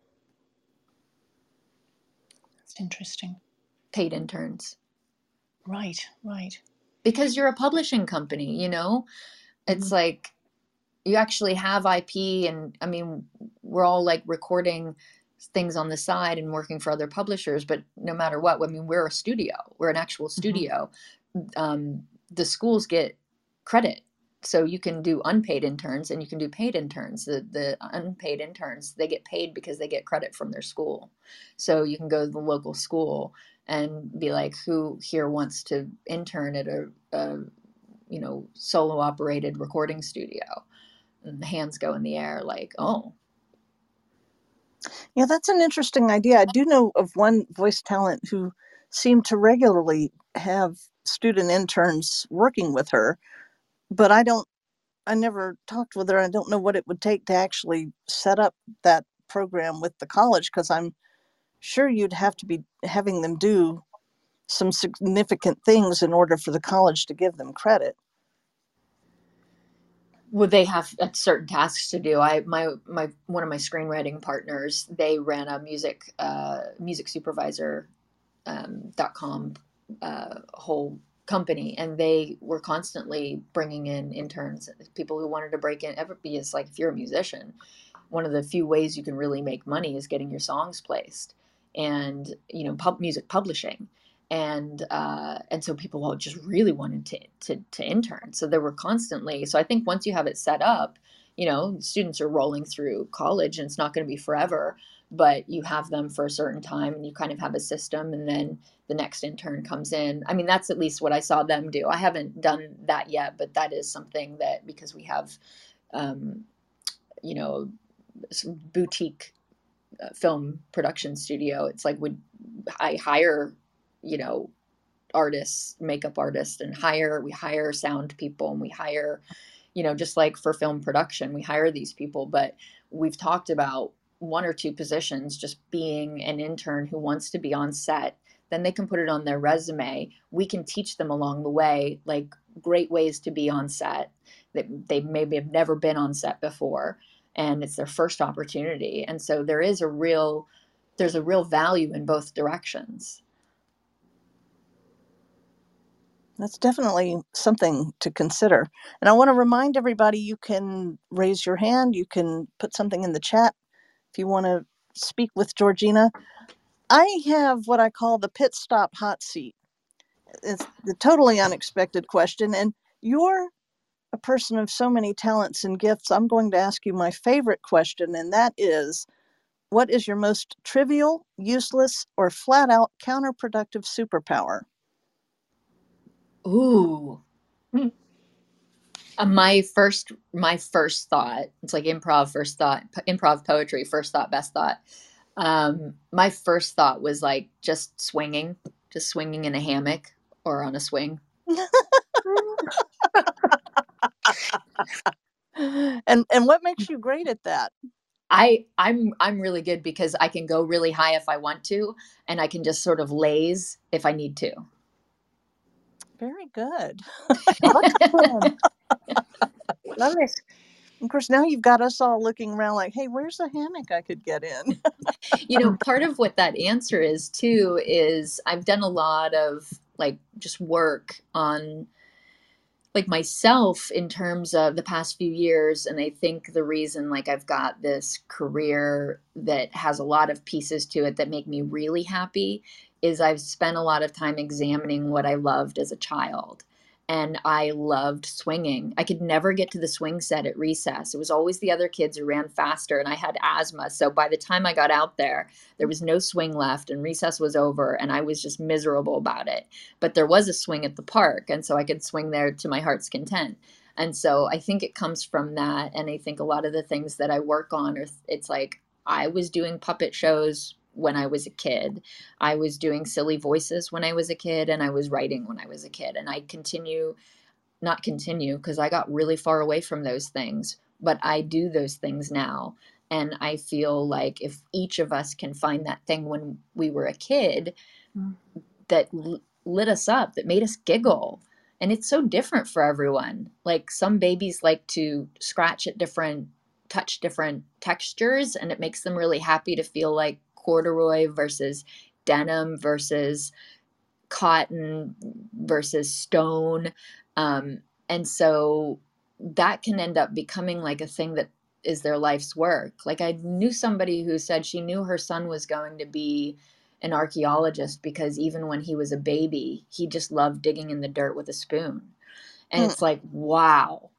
That's interesting. Paid interns. Right, right. Because you're a publishing company, you know? It's mm-hmm. like you actually have I P, and I mean, we're all like recording things on the side and working for other publishers, but no matter what, I mean, we're a studio, we're an actual studio. Mm-hmm. Um, the schools get credit. So you can do unpaid interns and you can do paid interns. The the unpaid interns, they get paid because they get credit from their school. So you can go to the local school and be like, who here wants to intern at a, a you know, solo operated recording studio? And the hands go in the air like, oh. Yeah, that's an interesting idea. I do know of one voice talent who seemed to regularly have student interns working with her, but I don't, I never talked with her. I don't know what it would take to actually set up that program with the college, because I'm sure you'd have to be having them do some significant things in order for the college to give them credit. Would they have certain tasks to do? I my my one of my screenwriting partners, they ran a music uh, music supervisor um, dot com uh, whole company, and they were constantly bringing in interns, people who wanted to break in. Everybody is like, if you're a musician, one of the few ways you can really make money is getting your songs placed, and you know, pub music publishing. And uh, and so people all just really wanted to, to to intern. So there were constantly. So I think once you have it set up, you know, students are rolling through college, and it's not going to be forever, but you have them for a certain time, and you kind of have a system, and then the next intern comes in. I mean, that's at least what I saw them do. I haven't done that yet, but that is something that, because we have, um, you know, some boutique uh, film production studio. It's like, would I hire, you know, artists, makeup artists, and hire, we hire sound people, and we hire, you know, just like for film production, we hire these people. But we've talked about one or two positions just being an intern who wants to be on set. Then they can put it on their resume. We can teach them along the way, like great ways to be on set that they maybe have never been on set before, and it's their first opportunity. And so there is a real, there's a real value in both directions. That's definitely something to consider. And I want to remind everybody, you can raise your hand, you can put something in the chat if you want to speak with Georgina. I have what I call the pit stop hot seat. It's the totally unexpected question, and you're a person of so many talents and gifts. I'm going to ask you my favorite question, and that is, what is your most trivial, useless, or flat out counterproductive superpower? Ooh. Uh, my first, my first thought, it's like improv first thought, improv poetry, first thought, best thought. Um, my first thought was like just swinging, just swinging in a hammock or on a swing. and and what makes you great at that? I I'm I'm really good because I can go really high if I want to, and I can just sort of laze if I need to. Very good. Love it. Of course, now you've got us all looking around like, hey, where's a hammock I could get in? You know, part of what that answer is too is I've done a lot of like just work on like myself in terms of the past few years. And I think the reason like I've got this career that has a lot of pieces to it that make me really happy is I've spent a lot of time examining what I loved as a child. And I loved swinging. I could never get to the swing set at recess. It was always the other kids who ran faster, and I had asthma. So by the time I got out there, there was no swing left, and recess was over, and I was just miserable about it. But there was a swing at the park, and so I could swing there to my heart's content. And so I think it comes from that. And I think a lot of the things that I work on are, it's like I was doing puppet shows when I was a kid. I was doing silly voices when I was a kid, and I was writing when I was a kid. And I continue, not continue, because I got really far away from those things, but I do those things now. And I feel like if each of us can find that thing when we were a kid mm. that l- lit us up, that made us giggle. And it's so different for everyone. Like some babies like to scratch at different, touch different textures, and it makes them really happy to feel like corduroy versus denim versus cotton versus stone. Um, and so that can end up becoming like a thing that is their life's work. Like I knew somebody who said she knew her son was going to be an archaeologist because even when he was a baby, he just loved digging in the dirt with a spoon. And mm. it's like, wow.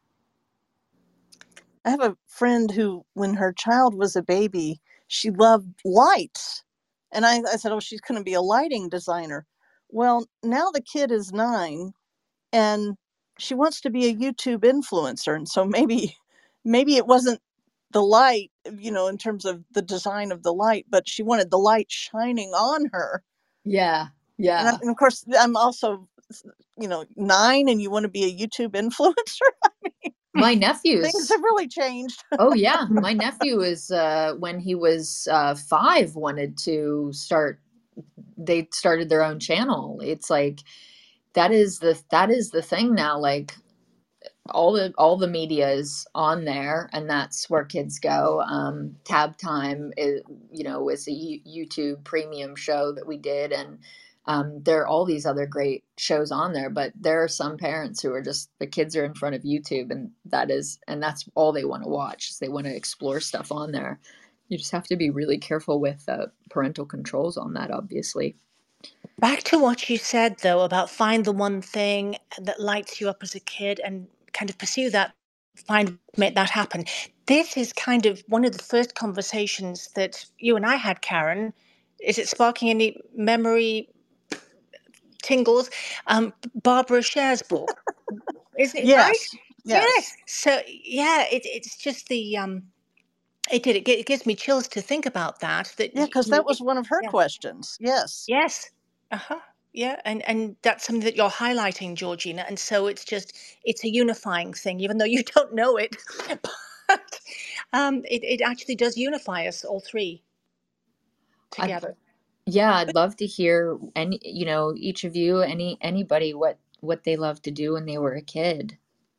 I have a friend who, when her child was a baby, she loved lights. And I, I said, oh, she's going to be a lighting designer. Well, now the kid is nine and she wants to be a YouTube influencer. And so maybe, maybe it wasn't the light, you know, in terms of the design of the light, but she wanted the light shining on her. Yeah. Yeah. And, I, and of course, I'm also, you know, nine and you want to be a YouTube influencer. I mean, my nephews. Things have really changed. Oh, yeah. My nephew is, uh, when he was uh, five, wanted to start, they started their own channel. It's like, that is the, that is the thing now. Like all the, all the media is on there and that's where kids go. Um, Tab Time is, you know, was a U- YouTube premium show that we did. And um, there are all these other great shows on there, but there are some parents who are just, the kids are in front of YouTube and that is, and that's all they want to watch. Is they want to explore stuff on there. You just have to be really careful with uh, parental controls on that, obviously. Back to what you said, though, about find the one thing that lights you up as a kid and kind of pursue that, find, make that happen. This is kind of one of the first conversations that you and I had, Karen. Is it sparking any memory tingles? Um, Barbara Scher's book. Isn't it yes, right? Yes. Yes. So, yeah, it, it's just the... Um, It did. It, it gives me chills to think about that. That yeah, because that was one of her yeah. questions. Yes. Yes. Uh huh. Yeah, and and that's something that you're highlighting, Georgina. And so it's just it's a unifying thing, even though you don't know it. But um, it it actually does unify us all three together. I'd, yeah, I'd love to hear any, you know, each of you, any anybody, what what they loved to do when they were a kid.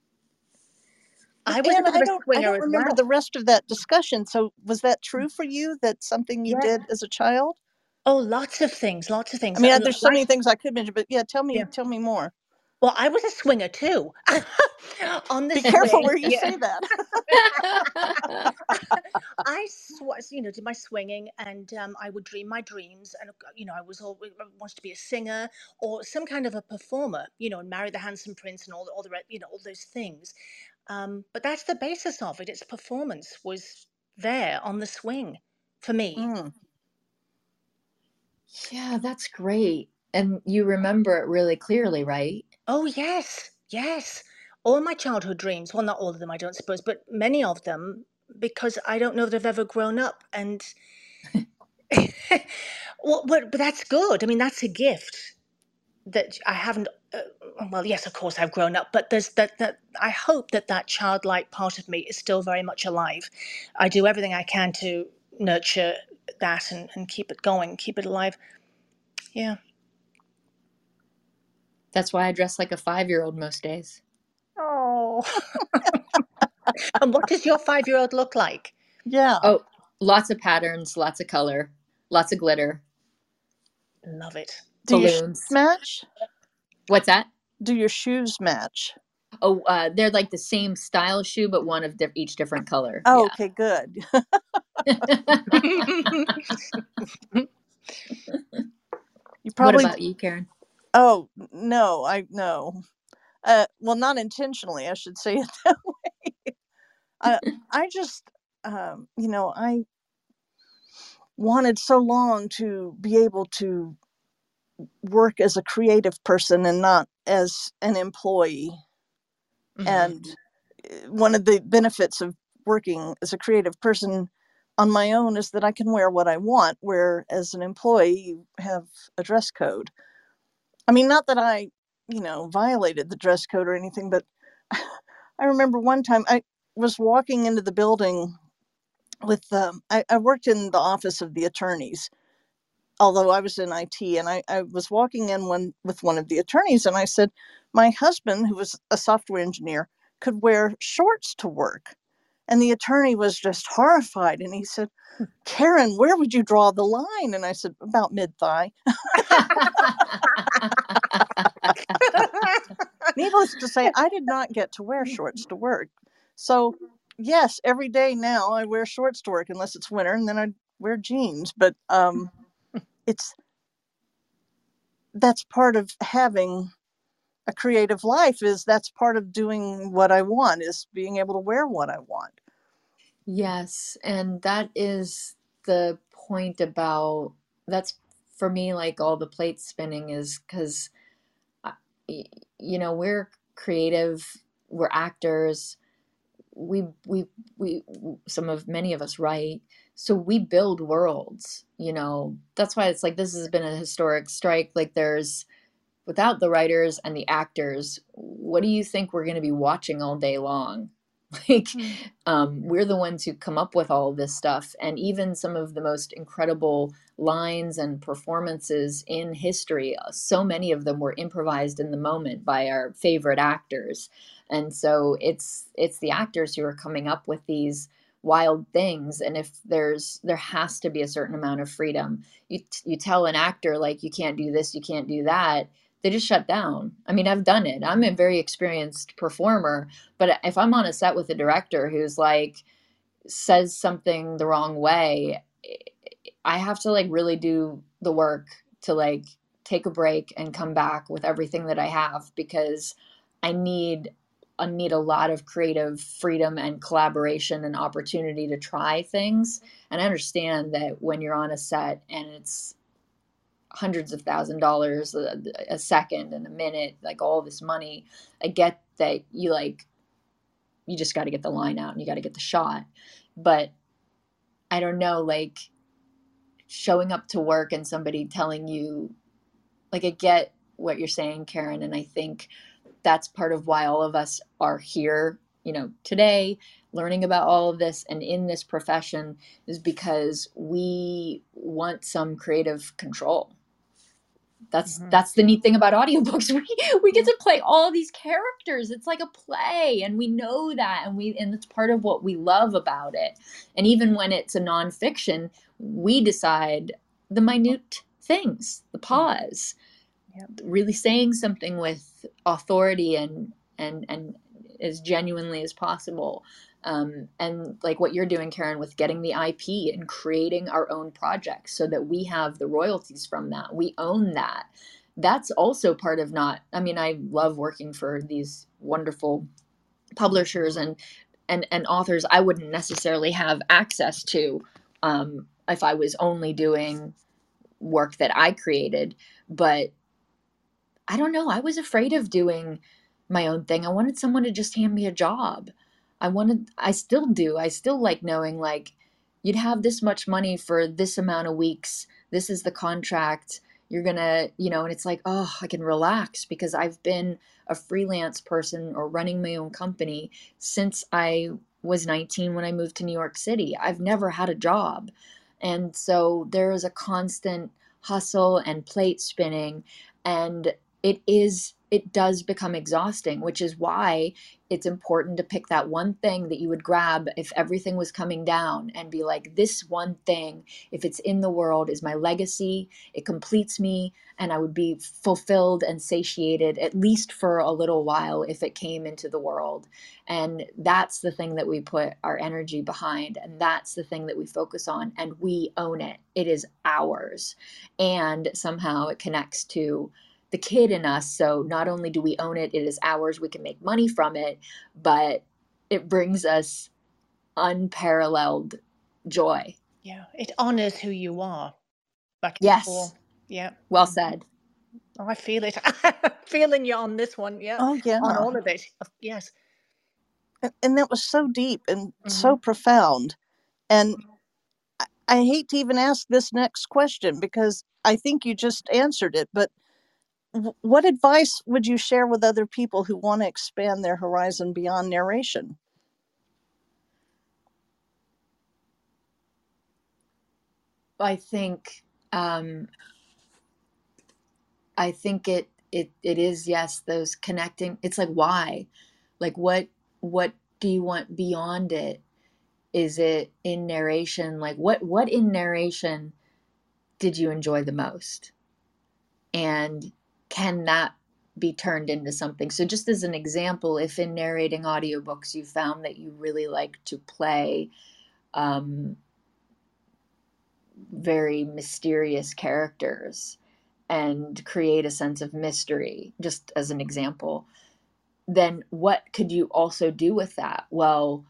I was and a bit of I a don't, swinger I don't as remember well. the rest of that discussion. So was that true for you? That's something you Yeah. did as a child? Oh, lots of things, lots of things. I mean, And there's so like, many things I could mention, but yeah, tell me, Yeah. tell me more. Well, I was a swinger too. On the Be swing. careful where you Yeah. say that. I sw- you know, did my swinging, and um, I would dream my dreams, and you know, I was always I wanted to be a singer or some kind of a performer, you know, and marry the handsome prince and all the, all the re- you know, all those things. Um, but that's the basis of it. Its performance was there on the swing for me. Mm. Yeah, that's great. And you remember it really clearly, right? Oh, yes, yes. All my childhood dreams, well, not all of them, I don't suppose, but many of them, because I don't know that I've ever grown up. And well, but, but that's good. I mean, that's a gift that I haven't. Uh, well, yes, of course, I've grown up, but there's that. That I hope that that childlike part of me is still very much alive. I do everything I can to nurture that and, and keep it going, keep it alive. Yeah. That's why I dress like a five-year-old most days. Oh. And what does your five-year-old look like? Yeah. Oh, lots of patterns, lots of color, lots of glitter. Love it. Do Balloons. your shoes match? What's that? Do your shoes match? Oh, uh, they're like the same style shoe, but one of di- each different color. Oh, yeah. okay, good. You probably. What about you, Karen? Oh no, I no. Uh, well, not intentionally, I should say it that way. I I just, um, you know, I wanted so long to be able to work as a creative person and not as an employee. Mm-hmm. And one of the benefits of working as a creative person on my own is that I can wear what I want, where as an employee, you have a dress code. I mean, not that I, you know, violated the dress code or anything, but I remember one time I was walking into the building with um, I, I worked in the office of the attorneys, although I was in I T, and I, I was walking in one with one of the attorneys, and I said, my husband, who was a software engineer, could wear shorts to work. And the attorney was just horrified. And he said, Karen, where would you draw the line? And I said, about mid-thigh. Needless to say, I did not get to wear shorts to work. So, yes, every day now I wear shorts to work unless it's winter, and then I wear jeans. But um, it's that's part of having a creative life, is that's part of doing what I want, is being able to wear what I want. Yes, and that is the point about that's for me, like all the plate spinning is because you know we're creative, we're actors, we we we some of many of us write, so we build worlds, you know that's why it's like this has been a historic strike. Like there's without the writers and the actors, what do you think we're going to be watching all day long? Like, mm. um, we're the ones who come up with all of this stuff. And even some of the most incredible lines and performances in history, so many of them were improvised in the moment by our favorite actors. And so it's it's the actors who are coming up with these wild things. And if there's there has to be a certain amount of freedom. You you tell an actor, like, you can't do this, you can't do that, they just shut down. I mean, I've done it. I'm a very experienced performer, but if I'm on a set with a director who's like says something the wrong way, I have to like really do the work to like take a break and come back with everything that I have, because I need I need a lot of creative freedom and collaboration and opportunity to try things. And I understand that when you're on a set and it's hundreds of thousand dollars a, a second and a minute, like all this money, I get that you like, you just got to get the line out and you got to get the shot. But I don't know, like showing up to work and somebody telling you, like, I get what you're saying, Karen. And I think that's part of why all of us are here, you know, today, learning about all of this and in this profession, is because we want some creative control. That's mm-hmm. that's the neat thing about audiobooks. We we get to play all these characters. It's like a play, and we know that, and we and it's part of what we love about it. And even when it's a nonfiction, we decide the minute things, the pause, yep. really saying something with authority and and and as genuinely as possible. Um, and like what you're doing, Karen, with getting the I P and creating our own projects so that we have the royalties from that. We own that. That's also part of not, I mean, I love working for these wonderful publishers and, and, and authors I wouldn't necessarily have access to um, if I was only doing work that I created. But I don't know, I was afraid of doing my own thing. I wanted someone to just hand me a job. I wanted, I still do. I still like knowing, like, you'd have this much money for this amount of weeks. This is the contract. You're going to, you know, and it's like, oh, I can relax because I've been a freelance person or running my own company since I was nineteen when I moved to New York City. I've never had a job. And so there is a constant hustle and plate spinning, and it is it does become exhausting, which is why it's important to pick that one thing that you would grab if everything was coming down and be like, this one thing, if it's in the world, is my legacy. It completes me, and I would be fulfilled and satiated, at least for a little while, if it came into the world. And that's the thing that we put our energy behind, and that's the thing that we focus on, and we own it. It is ours. And somehow it connects to the kid in us. So not only do we own it, it is ours, we can make money from it, but it brings us unparalleled joy. Yeah, it honors who you are. Back yes. Before. Yeah. Well said. Oh, I feel it. Feeling you on this one. Yeah. Oh, yeah. On all of it. Yes. And that was so deep and mm-hmm. so profound. And I, I hate to even ask this next question because I think you just answered it, but what advice would you share with other people who want to expand their horizon beyond narration? I think, um, I think it, it, it is, yes, those connecting, it's like, why, like, what, what do you want beyond it? Is it in narration? Like what, what in narration did you enjoy the most? And can that be turned into something? So just as an example, if in narrating audiobooks you found that you really like to play um, very mysterious characters and create a sense of mystery, just as an example, then what could you also do with that? Well,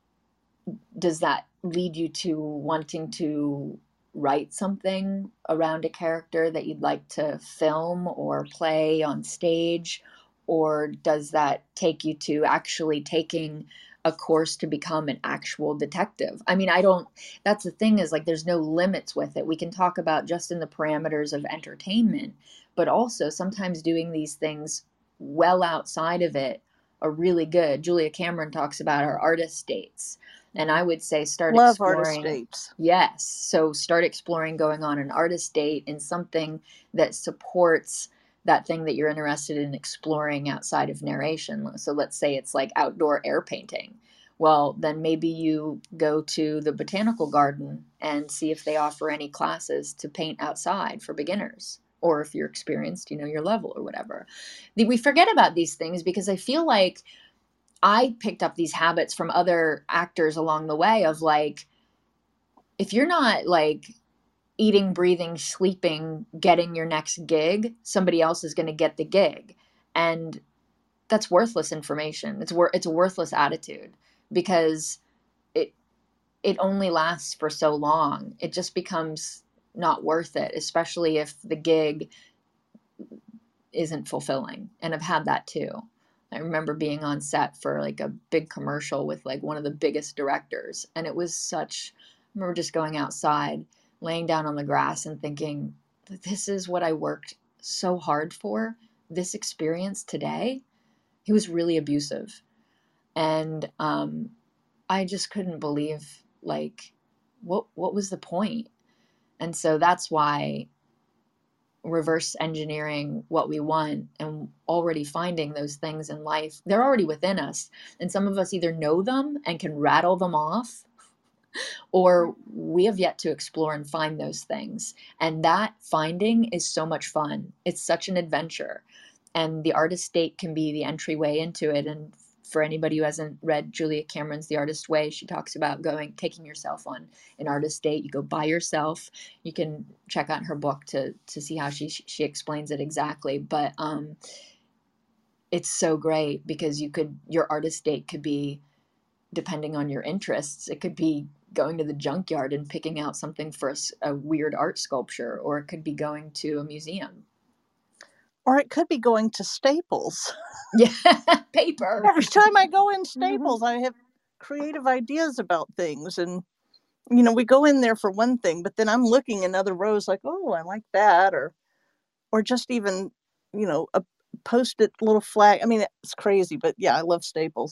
does that lead you to wanting to write something around a character that you'd like to film or play on stage? Or does that take you to actually taking a course to become an actual detective? I mean, I don't, that's the thing, is like, there's no limits with it. We can talk about just in the parameters of entertainment, but also sometimes doing these things well outside of it are really good. Julia Cameron talks about our artist dates. And I would say start Love artist exploring. dates. Yes. So start exploring going on an artist date in something that supports that thing that you're interested in exploring outside of narration. So let's say it's like outdoor air painting. Well, then maybe you go to the botanical garden and see if they offer any classes to paint outside for beginners. Or if you're experienced, you know, your level or whatever. We forget about these things because I feel like I picked up these habits from other actors along the way of like, if you're not like eating, breathing, sleeping, getting your next gig, somebody else is going to get the gig. And that's worthless information. It's wor- it's a worthless attitude because it, it only lasts for so long. It just becomes not worth it, especially if the gig isn't fulfilling. And I've had that too. I remember being on set for like a big commercial with like one of the biggest directors. And it was such, I remember just going outside, laying down on the grass and thinking, this is what I worked so hard for, this experience today. He was really abusive. And um, I just couldn't believe like, what, what was the point? And so that's why reverse engineering what we want and already finding those things in life, they're already within us. And some of us either know them and can rattle them off, or we have yet to explore and find those things. And that finding is so much fun. It's such an adventure. And the artist date can be the entryway into it. And for anybody who hasn't read Julia Cameron's The Artist Way, she talks about going, taking yourself on an artist date. You go by yourself. You can check out her book to to see how she she explains it exactly. But um, it's so great because you could, your artist date could be, depending on your interests, it could be going to the junkyard and picking out something for a, a weird art sculpture, or it could be going to a museum. Or it could be going to Staples. Yeah, paper. Every time I go in Staples, I have creative ideas about things. And, you know, we go in there for one thing, but then I'm looking in other rows like, oh, I like that. Or, or just even, you know, a post-it little flag. I mean, it's crazy, but yeah, I love Staples.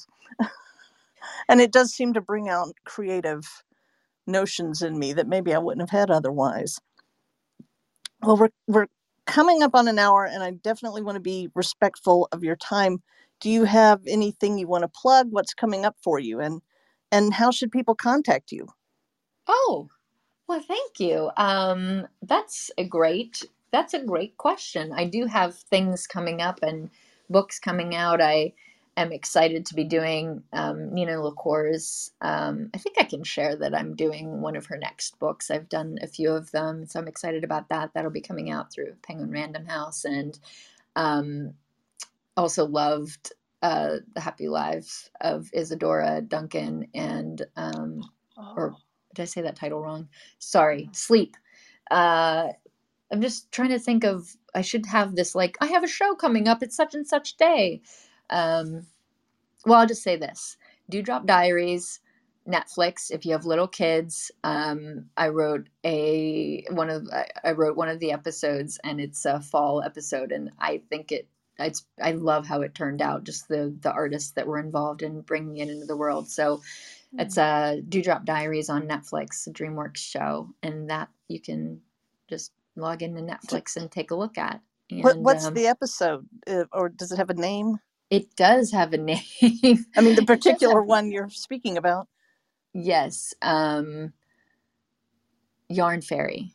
And it does seem to bring out creative notions in me that maybe I wouldn't have had otherwise. Well, we're, we're coming up on an hour, and I definitely want to be respectful of your time. Do you have anything you want to plug? What's coming up for you, and and how should people contact you? Oh, well, thank you. Um, that's a great that's a great question. I do have things coming up and books coming out. I am excited to be doing um, Nina LaCour's. Um, I think I can share that I'm doing one of her next books. I've done a few of them, so I'm excited about that. That'll be coming out through Penguin Random House, and um, also loved uh, The Happy Lives of Isadora Duncan and um, or did I say that title wrong? Sorry, Sleep. Uh, I'm just trying to think of, I should have this like, I have a show coming up. It's such and such day. Um, well, I'll just say this. Dewdrop Diaries, Netflix. If you have little kids, um, I wrote a one of I wrote one of the episodes, and it's a fall episode, and I think it it's I love how it turned out. Just the the artists that were involved in bringing it into the world. So It's a Dewdrop Diaries on Netflix, a DreamWorks show, and that you can just log into Netflix and take a look at. And, what, what's um, the episode, uh, or does it have a name? It does have a name. I mean, the particular one you're speaking about. Yes, um, Yarn Fairy.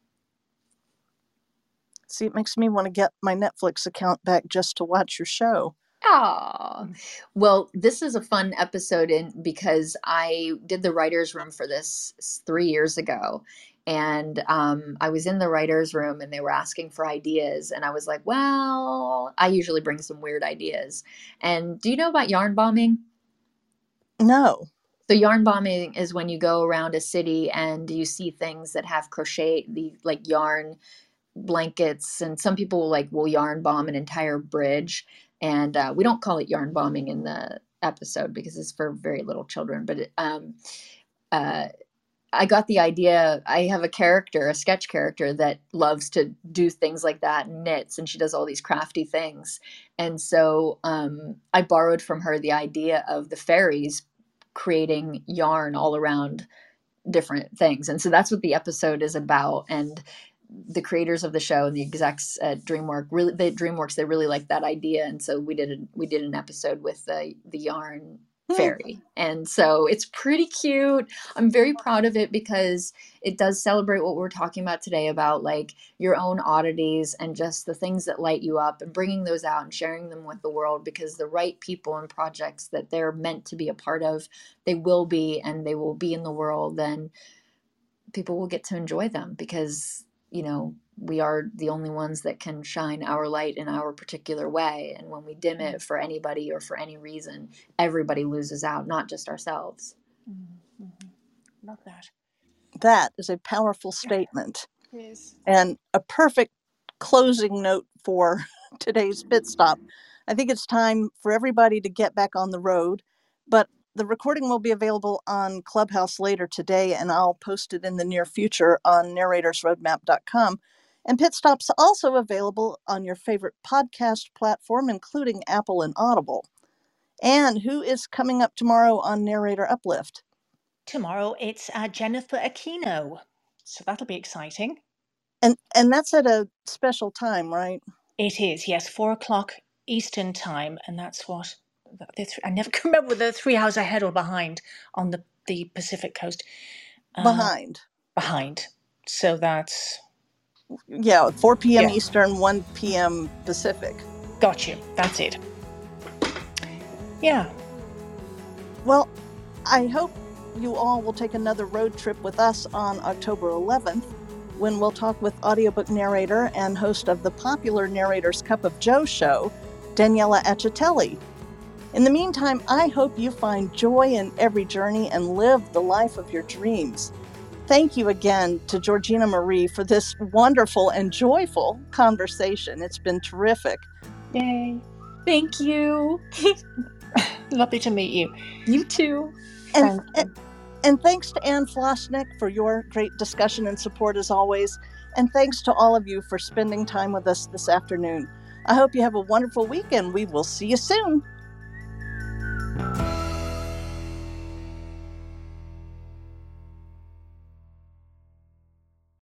See, it makes me want to get my Netflix account back just to watch your show. Oh, well, this is a fun episode in because I did the writer's room for this three years ago. And um, I was in the writer's room and they were asking for ideas. And I was like, well, I usually bring some weird ideas. And do you know about yarn bombing? No. So yarn bombing is when you go around a city and you see things that have crochet, the like yarn blankets, and some people like will yarn bomb an entire bridge. And uh, we don't call it yarn bombing in the episode because it's for very little children. But it, um, uh, I got the idea. I have a character, a sketch character that loves to do things like that, knits, and she does all these crafty things. And so um, I borrowed from her the idea of the fairies creating yarn all around different things. And so that's what the episode is about. And the creators of the show and the execs at DreamWorks really, they DreamWorks, they really liked that idea. And so we did, a, we did an episode with the, the yarn fairy. And so it's pretty cute. I'm very proud of it because it does celebrate what we're talking about today about like your own oddities and just the things that light you up and bringing those out and sharing them with the world, because the right people and projects that they're meant to be a part of, they will be, and they will be in the world, and people will get to enjoy them because, you know, we are the only ones that can shine our light in our particular way. And when we dim it for anybody or for any reason, everybody loses out, not just ourselves. Mm-hmm. Love that. That is a powerful statement. It is. And a perfect closing note for today's pit stop. I think it's time for everybody to get back on the road, but the recording will be available on Clubhouse later today, and I'll post it in the near future on narrators roadmap dot com. And Pit Stop's also available on your favorite podcast platform, including Apple and Audible. And who is coming up tomorrow on Narrator Uplift? Tomorrow it's uh, Jennifer Aquino, so that'll be exciting. And and that's at a special time, right? It is, yes, four o'clock Eastern time, and that's what th- I never can remember whether three hours ahead or behind on the, the Pacific coast. Uh, Behind. Behind. So that's... Yeah, four p.m. Yeah. Eastern, one p.m. Pacific. Got you. That's it. Yeah. Well, I hope you all will take another road trip with us on October eleventh, when we'll talk with audiobook narrator and host of the popular Narrator's Cup of Joe show, Daniela Accitelli. In the meantime, I hope you find joy in every journey and live the life of your dreams. Thank you again to Georgina Marie for this wonderful and joyful conversation. It's been terrific. Yay. Thank you. Lovely to meet you. You too. And, and, and thanks to Ann Flosnick for your great discussion and support as always. And thanks to all of you for spending time with us this afternoon. I hope you have a wonderful week, and we will see you soon.